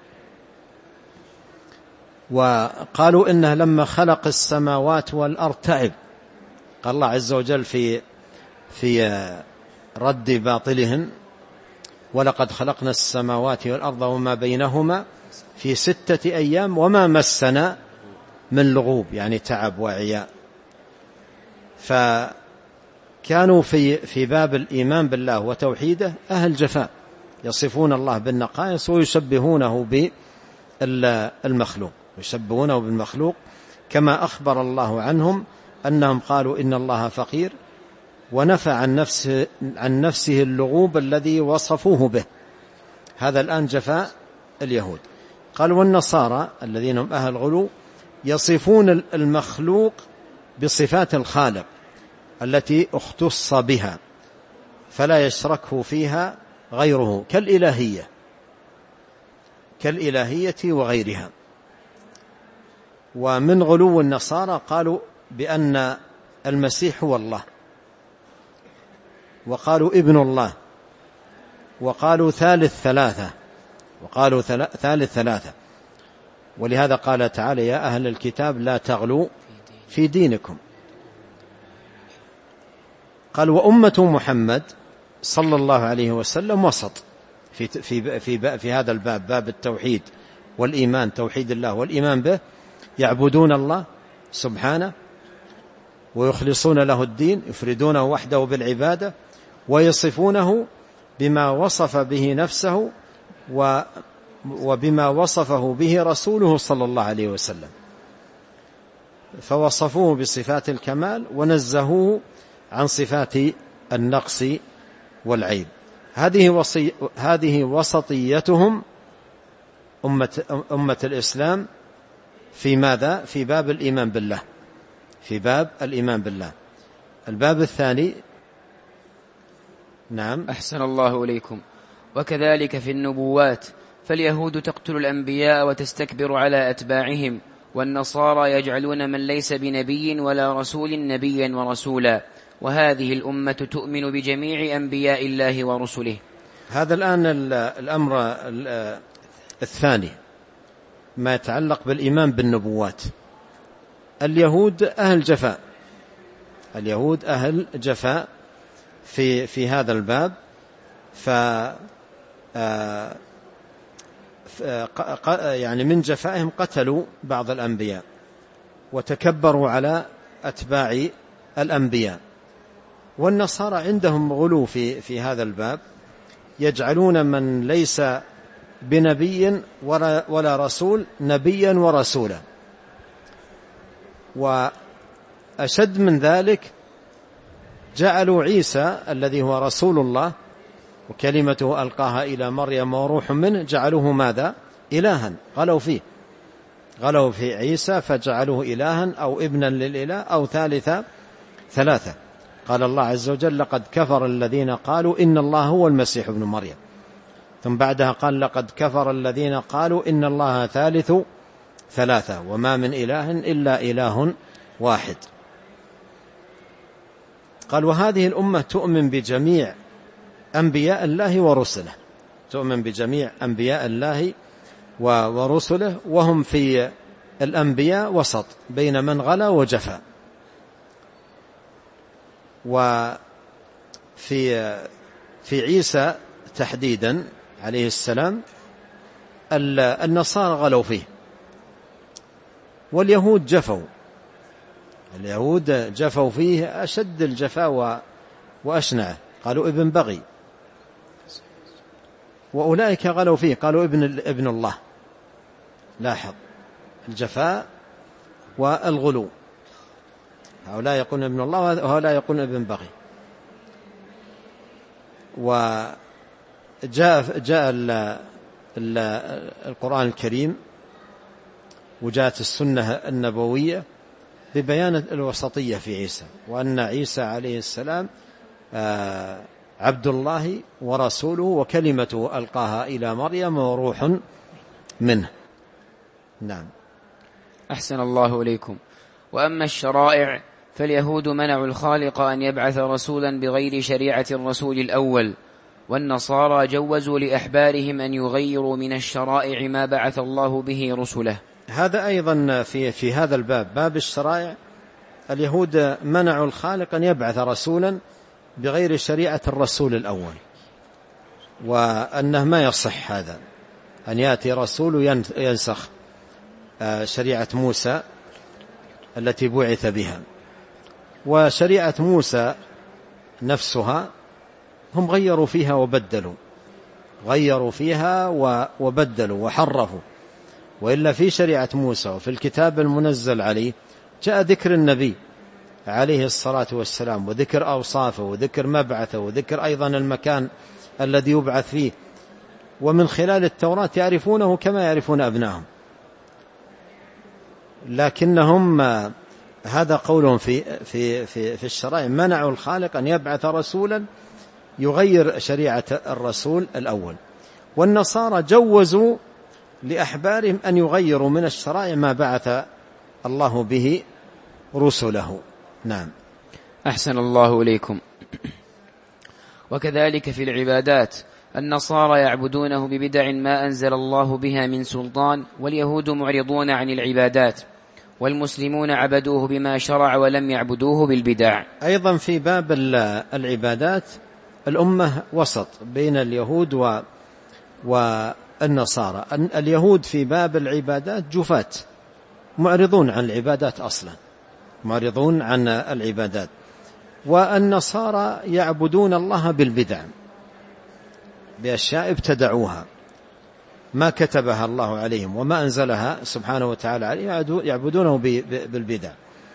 وقالوا إنه لما خلق السماوات والأرض تعب. قال الله عز وجل في رد باطلهم ولقد خلقنا السماوات والأرض وما بينهما في 6 أيام وما مسنا من لغوب، يعني تعب وعياء. فكانوا في باب الإيمان بالله وتوحيده أهل جفاء، يصفون الله بالنقائص ويشبهونه بالمخلوق، كما أخبر الله عنهم أنهم قالوا إن الله فقير، ونفى عن نفسه اللغوب الذي وصفوه به. هذا الآن جفاء اليهود. قال والنصارى الذين هم أهل غلو يصفون المخلوق بصفات الخالق التي اختص بها فلا يشركه فيها غيره، كالإلهية وغيرها. ومن غلو النصارى قالوا بأن المسيح هو الله، وقالوا ابن الله، وقالوا ثالث ثلاثة. ولهذا قال تعالى يا أهل الكتاب لا تغلوا في دينكم. قال وأمة محمد صلى الله عليه وسلم وسط في هذا الباب، باب التوحيد والإيمان، توحيد الله والإيمان به، يعبدون الله سبحانه ويخلصون له الدين، يفردونه وحده بالعبادة، ويصفونه بما وصف به نفسه وبما وصفه به رسوله صلى الله عليه وسلم، فوصفوه بصفات الكمال ونزهوه عن صفات النقص والعيب. هذه وسطيتهم أمة الإسلام في ماذا؟ في باب الإيمان بالله. الباب الثاني. نعم. أحسن الله إليكم. وكذلك في النبوات، فاليهود تقتل الأنبياء وتستكبر على أتباعهم، والنصارى يجعلون من ليس بنبي ولا رسول نبيا ورسولا، وهذه الأمة تؤمن بجميع أنبياء الله ورسله. هذا الآن الأمر الثاني ما يتعلق بالإيمان بالنبوات. اليهود أهل جفاء في هذا الباب، يعني من جفائهم قتلوا بعض الأنبياء وتكبروا على أتباع الأنبياء. والنصارى عندهم غلو في هذا الباب، يجعلون من ليس بنبي ولا رسول نبيا ورسولا. وأشد من ذلك جعلوا عيسى الذي هو رسول الله وكلمته ألقاها إلى مريم وروح منه، جعلوه ماذا؟ إلها. غلوا في عيسى فجعلوه إلها أو ابنا للإله أو ثلاثة. قال الله عز وجل لقد كفر الذين قالوا إن الله هو المسيح ابن مريم، ثم بعدها قال لقد كفر الذين قالوا إن الله ثالث ثلاثة وما من إله إلا إله واحد. قال وهذه الأمة تؤمن بجميع أنبياء الله ورسله، وهم في الأنبياء وسط بين من غلا وجفا. وفي عيسى تحديدا عليه السلام النصارى غلوا فيه، واليهود جفوا فيه أشد الجفاء وأشنعه، قالوا ابن بغي. وأولئك غلوا فيه قالوا ابن الله. لاحظ الجفاء والغلو، هؤلاء يقولون ابن الله وهؤلاء يقولون ابن بغي. وجاء القرآن الكريم وجاءت السنة النبوية ببيان الوسطية في عيسى، وأن عيسى عليه السلام عبد الله ورسوله وكلمته ألقاها إلى مريم وروح منه. نعم. أحسن الله إليكم. وأما الشرائع فاليهود منعوا الخالق أن يبعث رسولا بغير شريعة الرسول الأول، والنصارى جوزوا لأحبارهم أن يغيروا من الشرائع ما بعث الله به رسله. هذا أيضا في هذا الباب، باب الشرائع، اليهود منعوا الخالق أن يبعث رسولا بغير شريعة الرسول الأول، وأنه ما يصح هذا أن يأتي رسول ينسخ شريعة موسى التي بعث بها. وشريعة موسى نفسها هم غيروا فيها وبدلوا وحرفوا، وإلا في شريعة موسى وفي الكتاب المنزل عليه جاء ذكر النبي عليه الصلاة والسلام، وذكر أوصافه، وذكر مبعثه، وذكر أيضا المكان الذي يبعث فيه، ومن خلال التوراة يعرفونه كما يعرفون أبنائهم. لكنهم هذا قولهم في الشرائع، منعوا الخالق أن يبعث رسولا يغير شريعة الرسول الأول. والنصارى جوزوا لأحبارهم أن يغيروا من الشرائع ما بعث الله به رسله. نعم. أحسن الله إليكم. وكذلك في العبادات، النصارى يعبدونه ببدع ما أنزل الله بها من سلطان، واليهود معرضون عن العبادات، والمسلمون عبدوه بما شرع ولم يعبدوه بالبدع. أيضا في باب العبادات الأمة وسط بين اليهود والنصارى. اليهود في باب العبادات جفاة، معرضون عن العبادات أصلا، معرضون عن العبادات. والنصارى يعبدون الله بالبدع، بأشياء ابتدعوها ما كتبها الله عليهم وما أنزلها سبحانه وتعالى عليهم، يعبدونه بالبدع.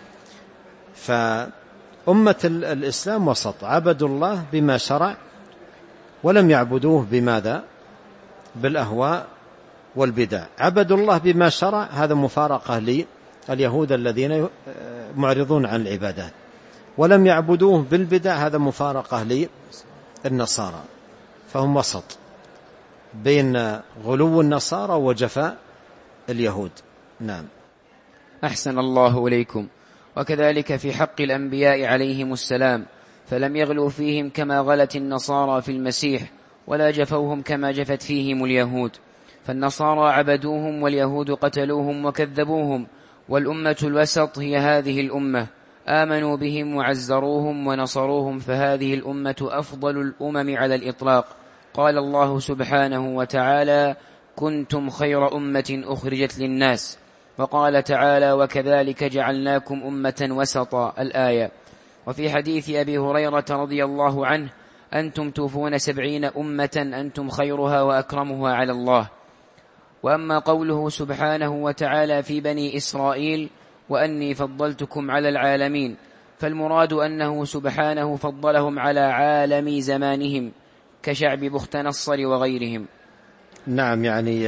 فأمة الإسلام وسط، عبدوا الله بما شرع ولم يعبدوه بماذا؟ بالأهواء والبدع. عبدوا الله بما شرع، هذا مفارقة لليهود الذين معرضون عن العبادات، ولم يعبدوه بالبدع، هذا مفارقة للنصارى. فهم وسط بين غلو النصارى وجفاء اليهود. نعم. أحسن الله إليكم. وكذلك في حق الأنبياء عليهم السلام، فلم يغلوا فيهم كما غلت النصارى في المسيح، ولا جفوهم كما جفت فيهم اليهود. فالنصارى عبدوهم واليهود قتلوهم وكذبوهم، والأمة الوسط هي هذه الأمة، آمنوا بهم وعزروهم ونصروهم، فهذه الأمة أفضل الأمم على الإطلاق. قال الله سبحانه وتعالى: كنتم خير أمة أخرجت للناس. وقال تعالى: وكذلك جعلناكم أمة وسطا، الآية. وفي حديث أبي هريرة رضي الله عنه: أنتم توفون 70 أمة أنتم خيرها وأكرمها على الله. وأما قوله سبحانه وتعالى في بني إسرائيل: وأني فضلتكم على العالمين، فالمراد أنه سبحانه فضلهم على عالم زمانهم كشعب بخت نصر وغيرهم. نعم، يعني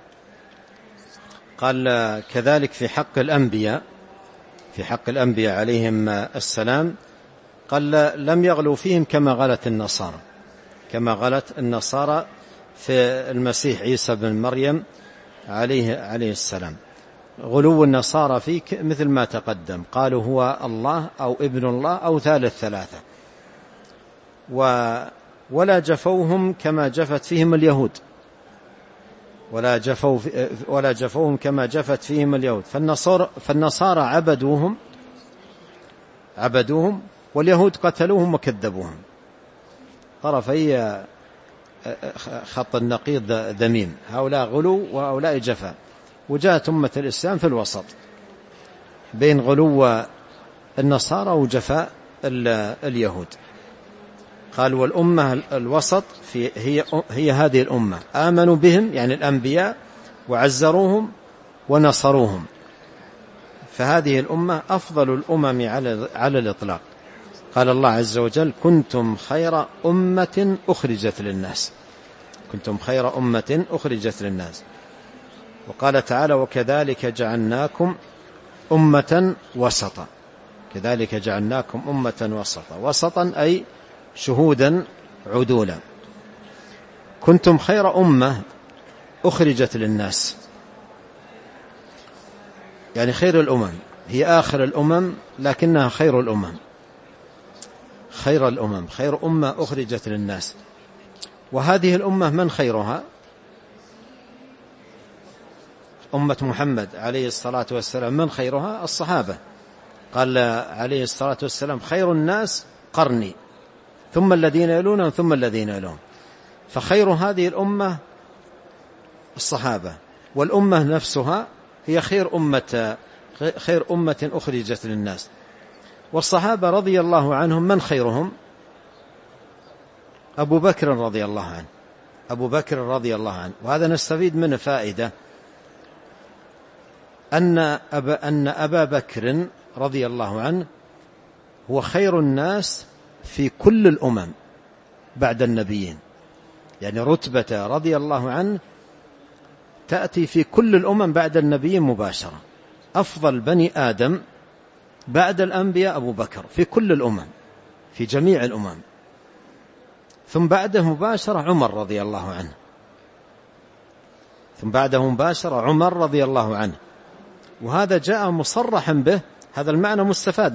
قال كذلك في حق الأنبياء عليهم السلام، قال لم يغلوا فيهم كما غلت النصارى في المسيح عيسى بن مريم عليه السلام. غلو النصارى فيه مثل ما تقدم، قالوا هو الله أو ابن الله أو ثالث ثلاثة، ولا جفوهم كما جفت فيهم اليهود، ولا جفوهم كما جفت فيهم اليهود. فالنصارى عبدوهم واليهود قتلوهم وكذبوهم. طرفي خط النقيض ذميم، هؤلاء غلو وهؤلاء جفا. وجاءت أمة الإسلام في الوسط بين غلو النصارى وجفاء اليهود. قال: والأمة الوسط هي هذه الأمة، آمنوا بهم يعني الأنبياء وعزروهم ونصروهم، فهذه الأمة أفضل الأمم على الإطلاق. قال الله عز وجل: كنتم خير أمة أخرجت للناس. وقال تعالى: وكذلك جعلناكم أمة وسطا. وسطا أي شهودا عدولا. كنتم خير أمة أخرجت للناس، يعني خير الأمم، هي آخر الأمم لكنها خير الأمم، خير الأمم، خير أمة أخرجت للناس. وهذه الأمة من خيرها؟ أمة محمد عليه الصلاة والسلام. من خيرها؟ الصحابة. قال عليه الصلاة والسلام خير الناس قرني ثم الذين يلونهم ثم الذين يلونهم. فخير هذه الأمة الصحابة، والأمة نفسها هي خير أمة أخرجت للناس. والصحابة رضي الله عنهم من خيرهم؟ أبو بكر رضي الله عنه، أبو بكر رضي الله عنه. وهذا نستفيد منه فائدة، أن أبا بكر رضي الله عنه هو خير الناس في كل الأمم بعد النبيين، يعني رتبة رضي الله عنه تأتي في كل الأمم بعد النبيين مباشرة. أفضل بني آدم بعد الأنبياء أبو بكر في كل الأمم، في جميع الأمم. ثم بعده مباشرة عمر رضي الله عنه، ثم بعده مباشرة عمر رضي الله عنه. وهذا جاء مصرحا به، هذا المعنى مستفاد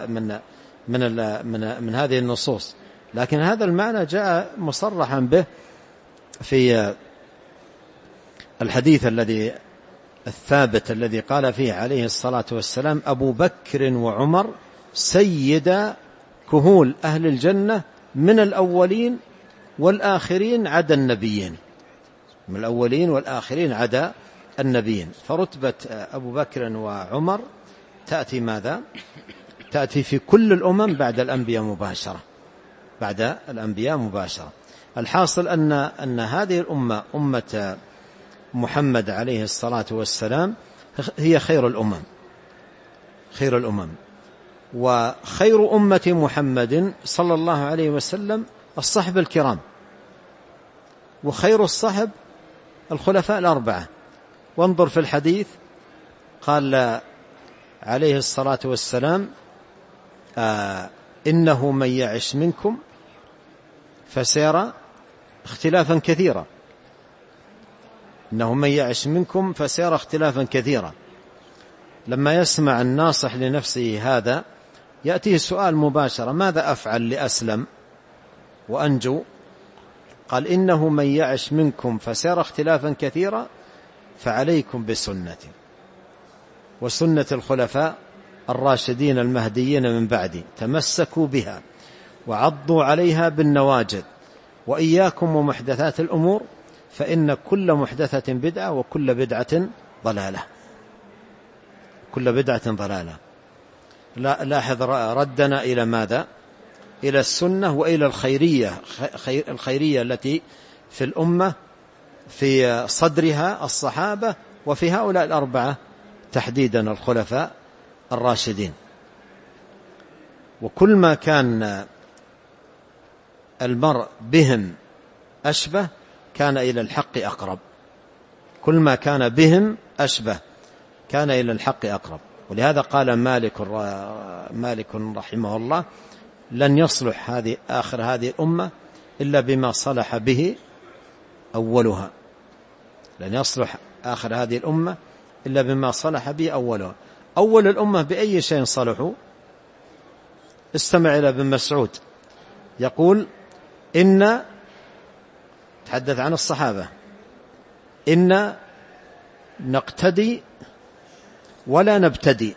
من هذه النصوص، لكن هذا المعنى جاء مصرحا به في الحديث الثابت الذي قال فيه عليه الصلاة والسلام أبو بكر وعمر سيدا كهول أهل الجنة من الأولين والآخرين عدا النبيين، من الأولين والآخرين عدا النبيين. فرتبة أبو بكر وعمر تأتي ماذا؟ تأتي في كل الأمم بعد الأنبياء مباشرة، بعد الأنبياء مباشرة. الحاصل أن هذه الأمة أمة محمد عليه الصلاة والسلام هي خير الأمم، خير الأمم. وخير أمة محمد صلى الله عليه وسلم الصحب الكرام، وخير الصحب الخلفاء الأربعة. وانظر في الحديث قال عليه الصلاة والسلام إنه من يعش منكم فسيرى اختلافا كثيرا، إنه من يعش منكم فسيرى اختلافا كثيرا. لما يسمع الناصح لنفسه هذا يأتيه سؤال مباشرة: ماذا أفعل لأسلم وأنجو؟ قال إنه من يعش منكم فسيرى اختلافا كثيرا فعليكم بسنتي وسنة الخلفاء الراشدين المهديين من بعدي، تمسكوا بها وعضوا عليها بالنواجذ، وإياكم ومحدثات الأمور فإن كل محدثة بدعة وكل بدعة ضلالة، كل بدعة ضلالة. لاحظ ردنا إلى ماذا؟ إلى السنة وإلى الخيرية التي في الأمة في صدرها الصحابة، وفي هؤلاء الأربعة تحديدا الخلفاء الراشدين. وكل ما كان المرء بهم أشبه كان إلى الحق أقرب، كل ما كان بهم أشبه كان إلى الحق أقرب. ولهذا قال مالك رحمه الله: لن يصلح آخر هذه الأمة إلا بما صلح به أولها، لن يصلح آخر هذه الأمة إلا بما صلح به أولها. أول الأمة بأي شيء صلحوا؟ استمع إلى ابن مسعود يقول: تحدث عن الصحابة: إن نقتدي ولا نبتدي،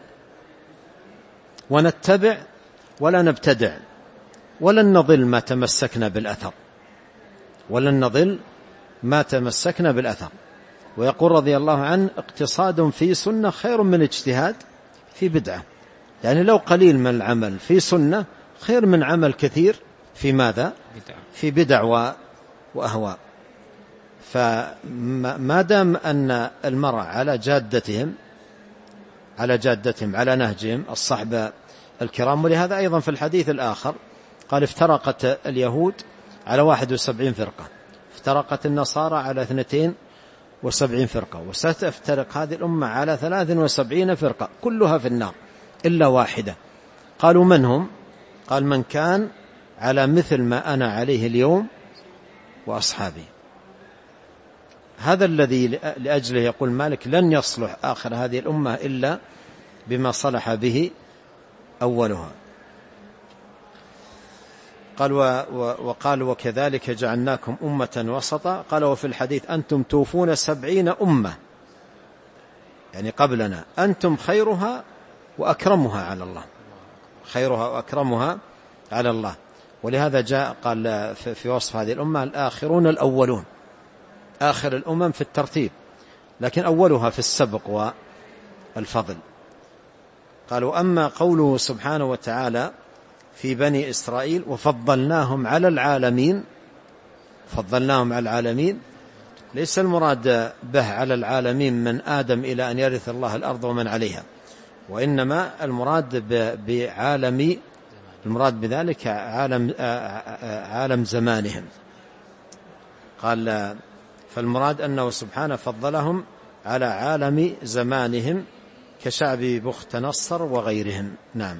ونتبع ولا نبتدع، ولن نضل ما تمسكنا بالأثر، ولن نضل ما تمسكنا بالأثر. ويقول رضي الله عنه: اقتصاد في سنة خير من اجتهاد في بدعة. يعني لو قليل من العمل في سنة خير من عمل كثير في ماذا؟ في بدع وأهواء. فما دام أن المرء على جادتهم على نهجهم الصحبة الكرام. ولهذا أيضا في الحديث الآخر قال: افترقت اليهود على 71 فرقة، افترقت النصارى على 72 فرقة، وستفترق هذه الأمة على 73 فرقة كلها في النار إلا واحدة. قالوا: من هم؟ قال: من كان على مثل ما أنا عليه اليوم وأصحابي. هذا الذي لأجله يقول مالك لن يصلح آخر هذه الأمة إلا بما صلح به أولها. قال وقال وكذلك جعلناكم أمة وسطا. قال وفي الحديث أنتم توفون 70 أمة، يعني قبلنا، أنتم خيرها وأكرمها على الله، خيرها وأكرمها على الله. ولهذا جاء قال في وصف هذه الأمة الآخرون الأولون، آخر الأمم في الترتيب لكن أولها في السبق والفضل. قالوا أما قوله سبحانه وتعالى في بني إسرائيل وفضلناهم على العالمين، فضلناهم على العالمين ليس المراد به على العالمين من آدم إلى أن يرث الله الأرض ومن عليها، وإنما المراد بعالم، المراد بذلك عالم زمانهم. قال فالمراد أنه سبحانه فضلهم على عالم زمانهم كشعب بخت نصر وغيرهم. نعم.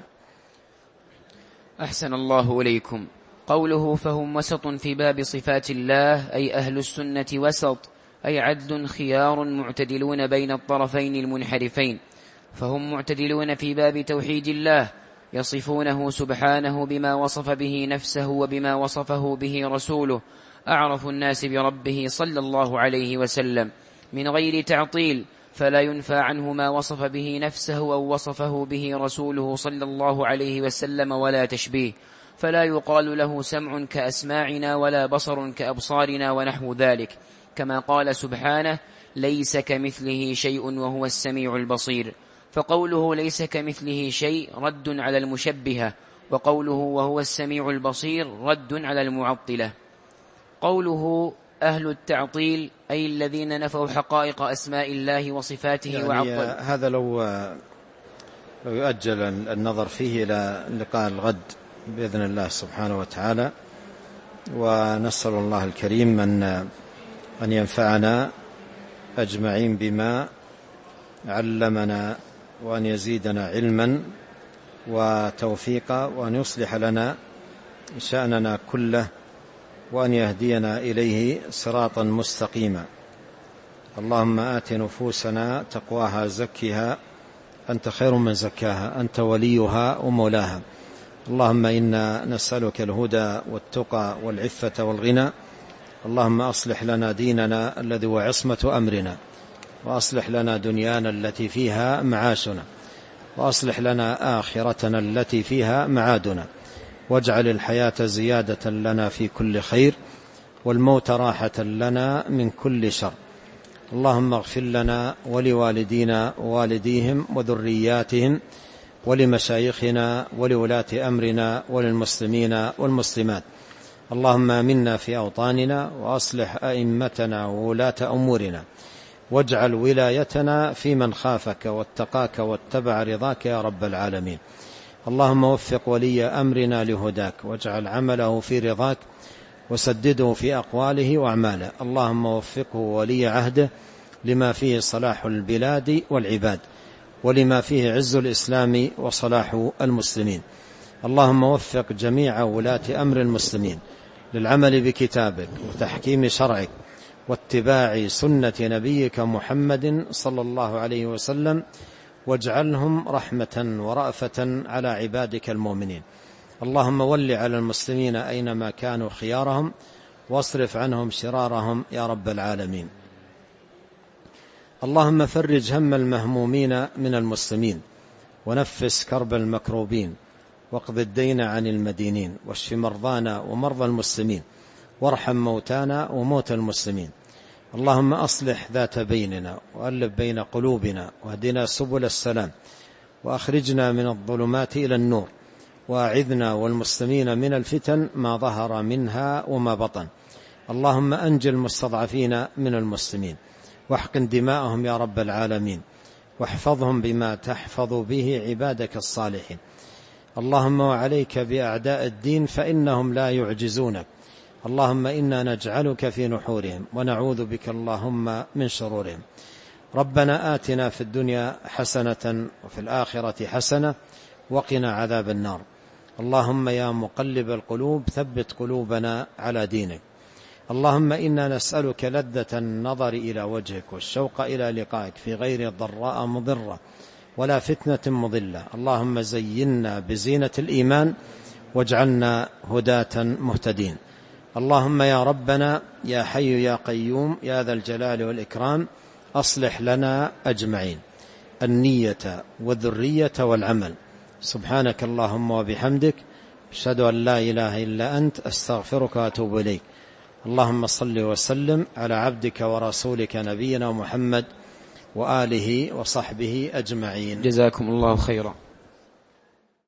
أحسن الله إليكم. قوله فهم وسط في باب صفات الله أي أهل السنة وسط، أي عدل خيار معتدلون بين الطرفين المنحرفين. فهم معتدلون في باب توحيد الله، يصفونه سبحانه بما وصف به نفسه وبما وصفه به رسوله، أعرف الناس بربه صلى الله عليه وسلم، من غير تعطيل، فلا ينفى عنه ما وصف به نفسه أو وصفه به رسوله صلى الله عليه وسلم، ولا تشبيه، فلا يقال له سمع كأسماعنا ولا بصر كأبصارنا ونحو ذلك، كما قال سبحانه ليس كمثله شيء وهو السميع البصير. فقوله ليس كمثله شيء رد على المشبهة، وقوله وهو السميع البصير رد على المعطلة. قوله أهل التعطيل أي الذين نفوا حقائق أسماء الله وصفاته يعني وعطل. هذا لو يؤجل النظر فيه إلى لقاء الغد بإذن الله سبحانه وتعالى، ونسأل الله الكريم أن ينفعنا أجمعين بما علمنا، وأن يزيدنا علما وتوفيقا، وأن يصلح لنا شأننا كله، وأن يهدينا إليه صراطا مستقيما. اللهم آت نفوسنا تقواها زكها أنت خير من زكاها أنت وليها ومولاها. اللهم إنا نسألك الهدى والتقى والعفة والغنى. اللهم أصلح لنا ديننا الذي هو عصمة أمرنا، وأصلح لنا دنيانا التي فيها معاشنا، وأصلح لنا آخرتنا التي فيها معادنا، واجعل الحياة زيادة لنا في كل خير، والموت راحة لنا من كل شر. اللهم اغفر لنا ولوالدينا ووالديهم وذرياتهم ولمشايخنا ولولاة أمرنا وللمسلمين والمسلمات. اللهم آمنا في أوطاننا، وأصلح أئمتنا وولاة أمورنا، واجعل ولايتنا في من خافك واتقاك واتبع رضاك يا رب العالمين. اللهم وفق ولي أمرنا لهداك، واجعل عمله في رضاك، وسدده في أقواله وأعماله. اللهم وفقه ولي عهده لما فيه صلاح البلاد والعباد، ولما فيه عز الإسلام وصلاح المسلمين. اللهم وفق جميع ولاة أمر المسلمين للعمل بكتابك وتحكيم شرعك واتباع سنة نبيك محمد صلى الله عليه وسلم، واجعلهم رحمة ورأفة على عبادك المؤمنين. اللهم ول على المسلمين أينما كانوا خيارهم، واصرف عنهم شرارهم يا رب العالمين. اللهم فرج هم المهمومين من المسلمين، ونفس كرب المكروبين، واقض الدين عن المدينين، واشف مرضانا ومرضى المسلمين، وارحم موتانا وموتى المسلمين. اللهم أصلح ذات بيننا، وألف بين قلوبنا، واهدنا سبل السلام، وأخرجنا من الظلمات إلى النور، وأعذنا والمسلمين من الفتن ما ظهر منها وما بطن. اللهم أنج المستضعفين من المسلمين، واحقن دماءهم يا رب العالمين، واحفظهم بما تحفظ به عبادك الصالحين. اللهم وعليك بأعداء الدين فإنهم لا يعجزونك. اللهم إنا نجعلك في نحورهم، ونعوذ بك اللهم من شرورهم. ربنا آتنا في الدنيا حسنة وفي الآخرة حسنة وقنا عذاب النار. اللهم يا مقلب القلوب ثبت قلوبنا على دينك. اللهم إنا نسألك لذة النظر إلى وجهك والشوق إلى لقائك في غير ضراء مضرة ولا فتنة مضلة. اللهم زينا بزينة الإيمان واجعلنا هداة مهتدين. اللهم يا ربنا يا حي يا قيوم يا ذا الجلال والإكرام أصلح لنا أجمعين النية والذرية والعمل. سبحانك اللهم وبحمدك أشهد أن لا إله إلا أنت أستغفرك وأتوب إليك. اللهم صل وسلم على عبدك ورسولك نبينا محمد وآله وصحبه أجمعين. جزاكم الله خيرا.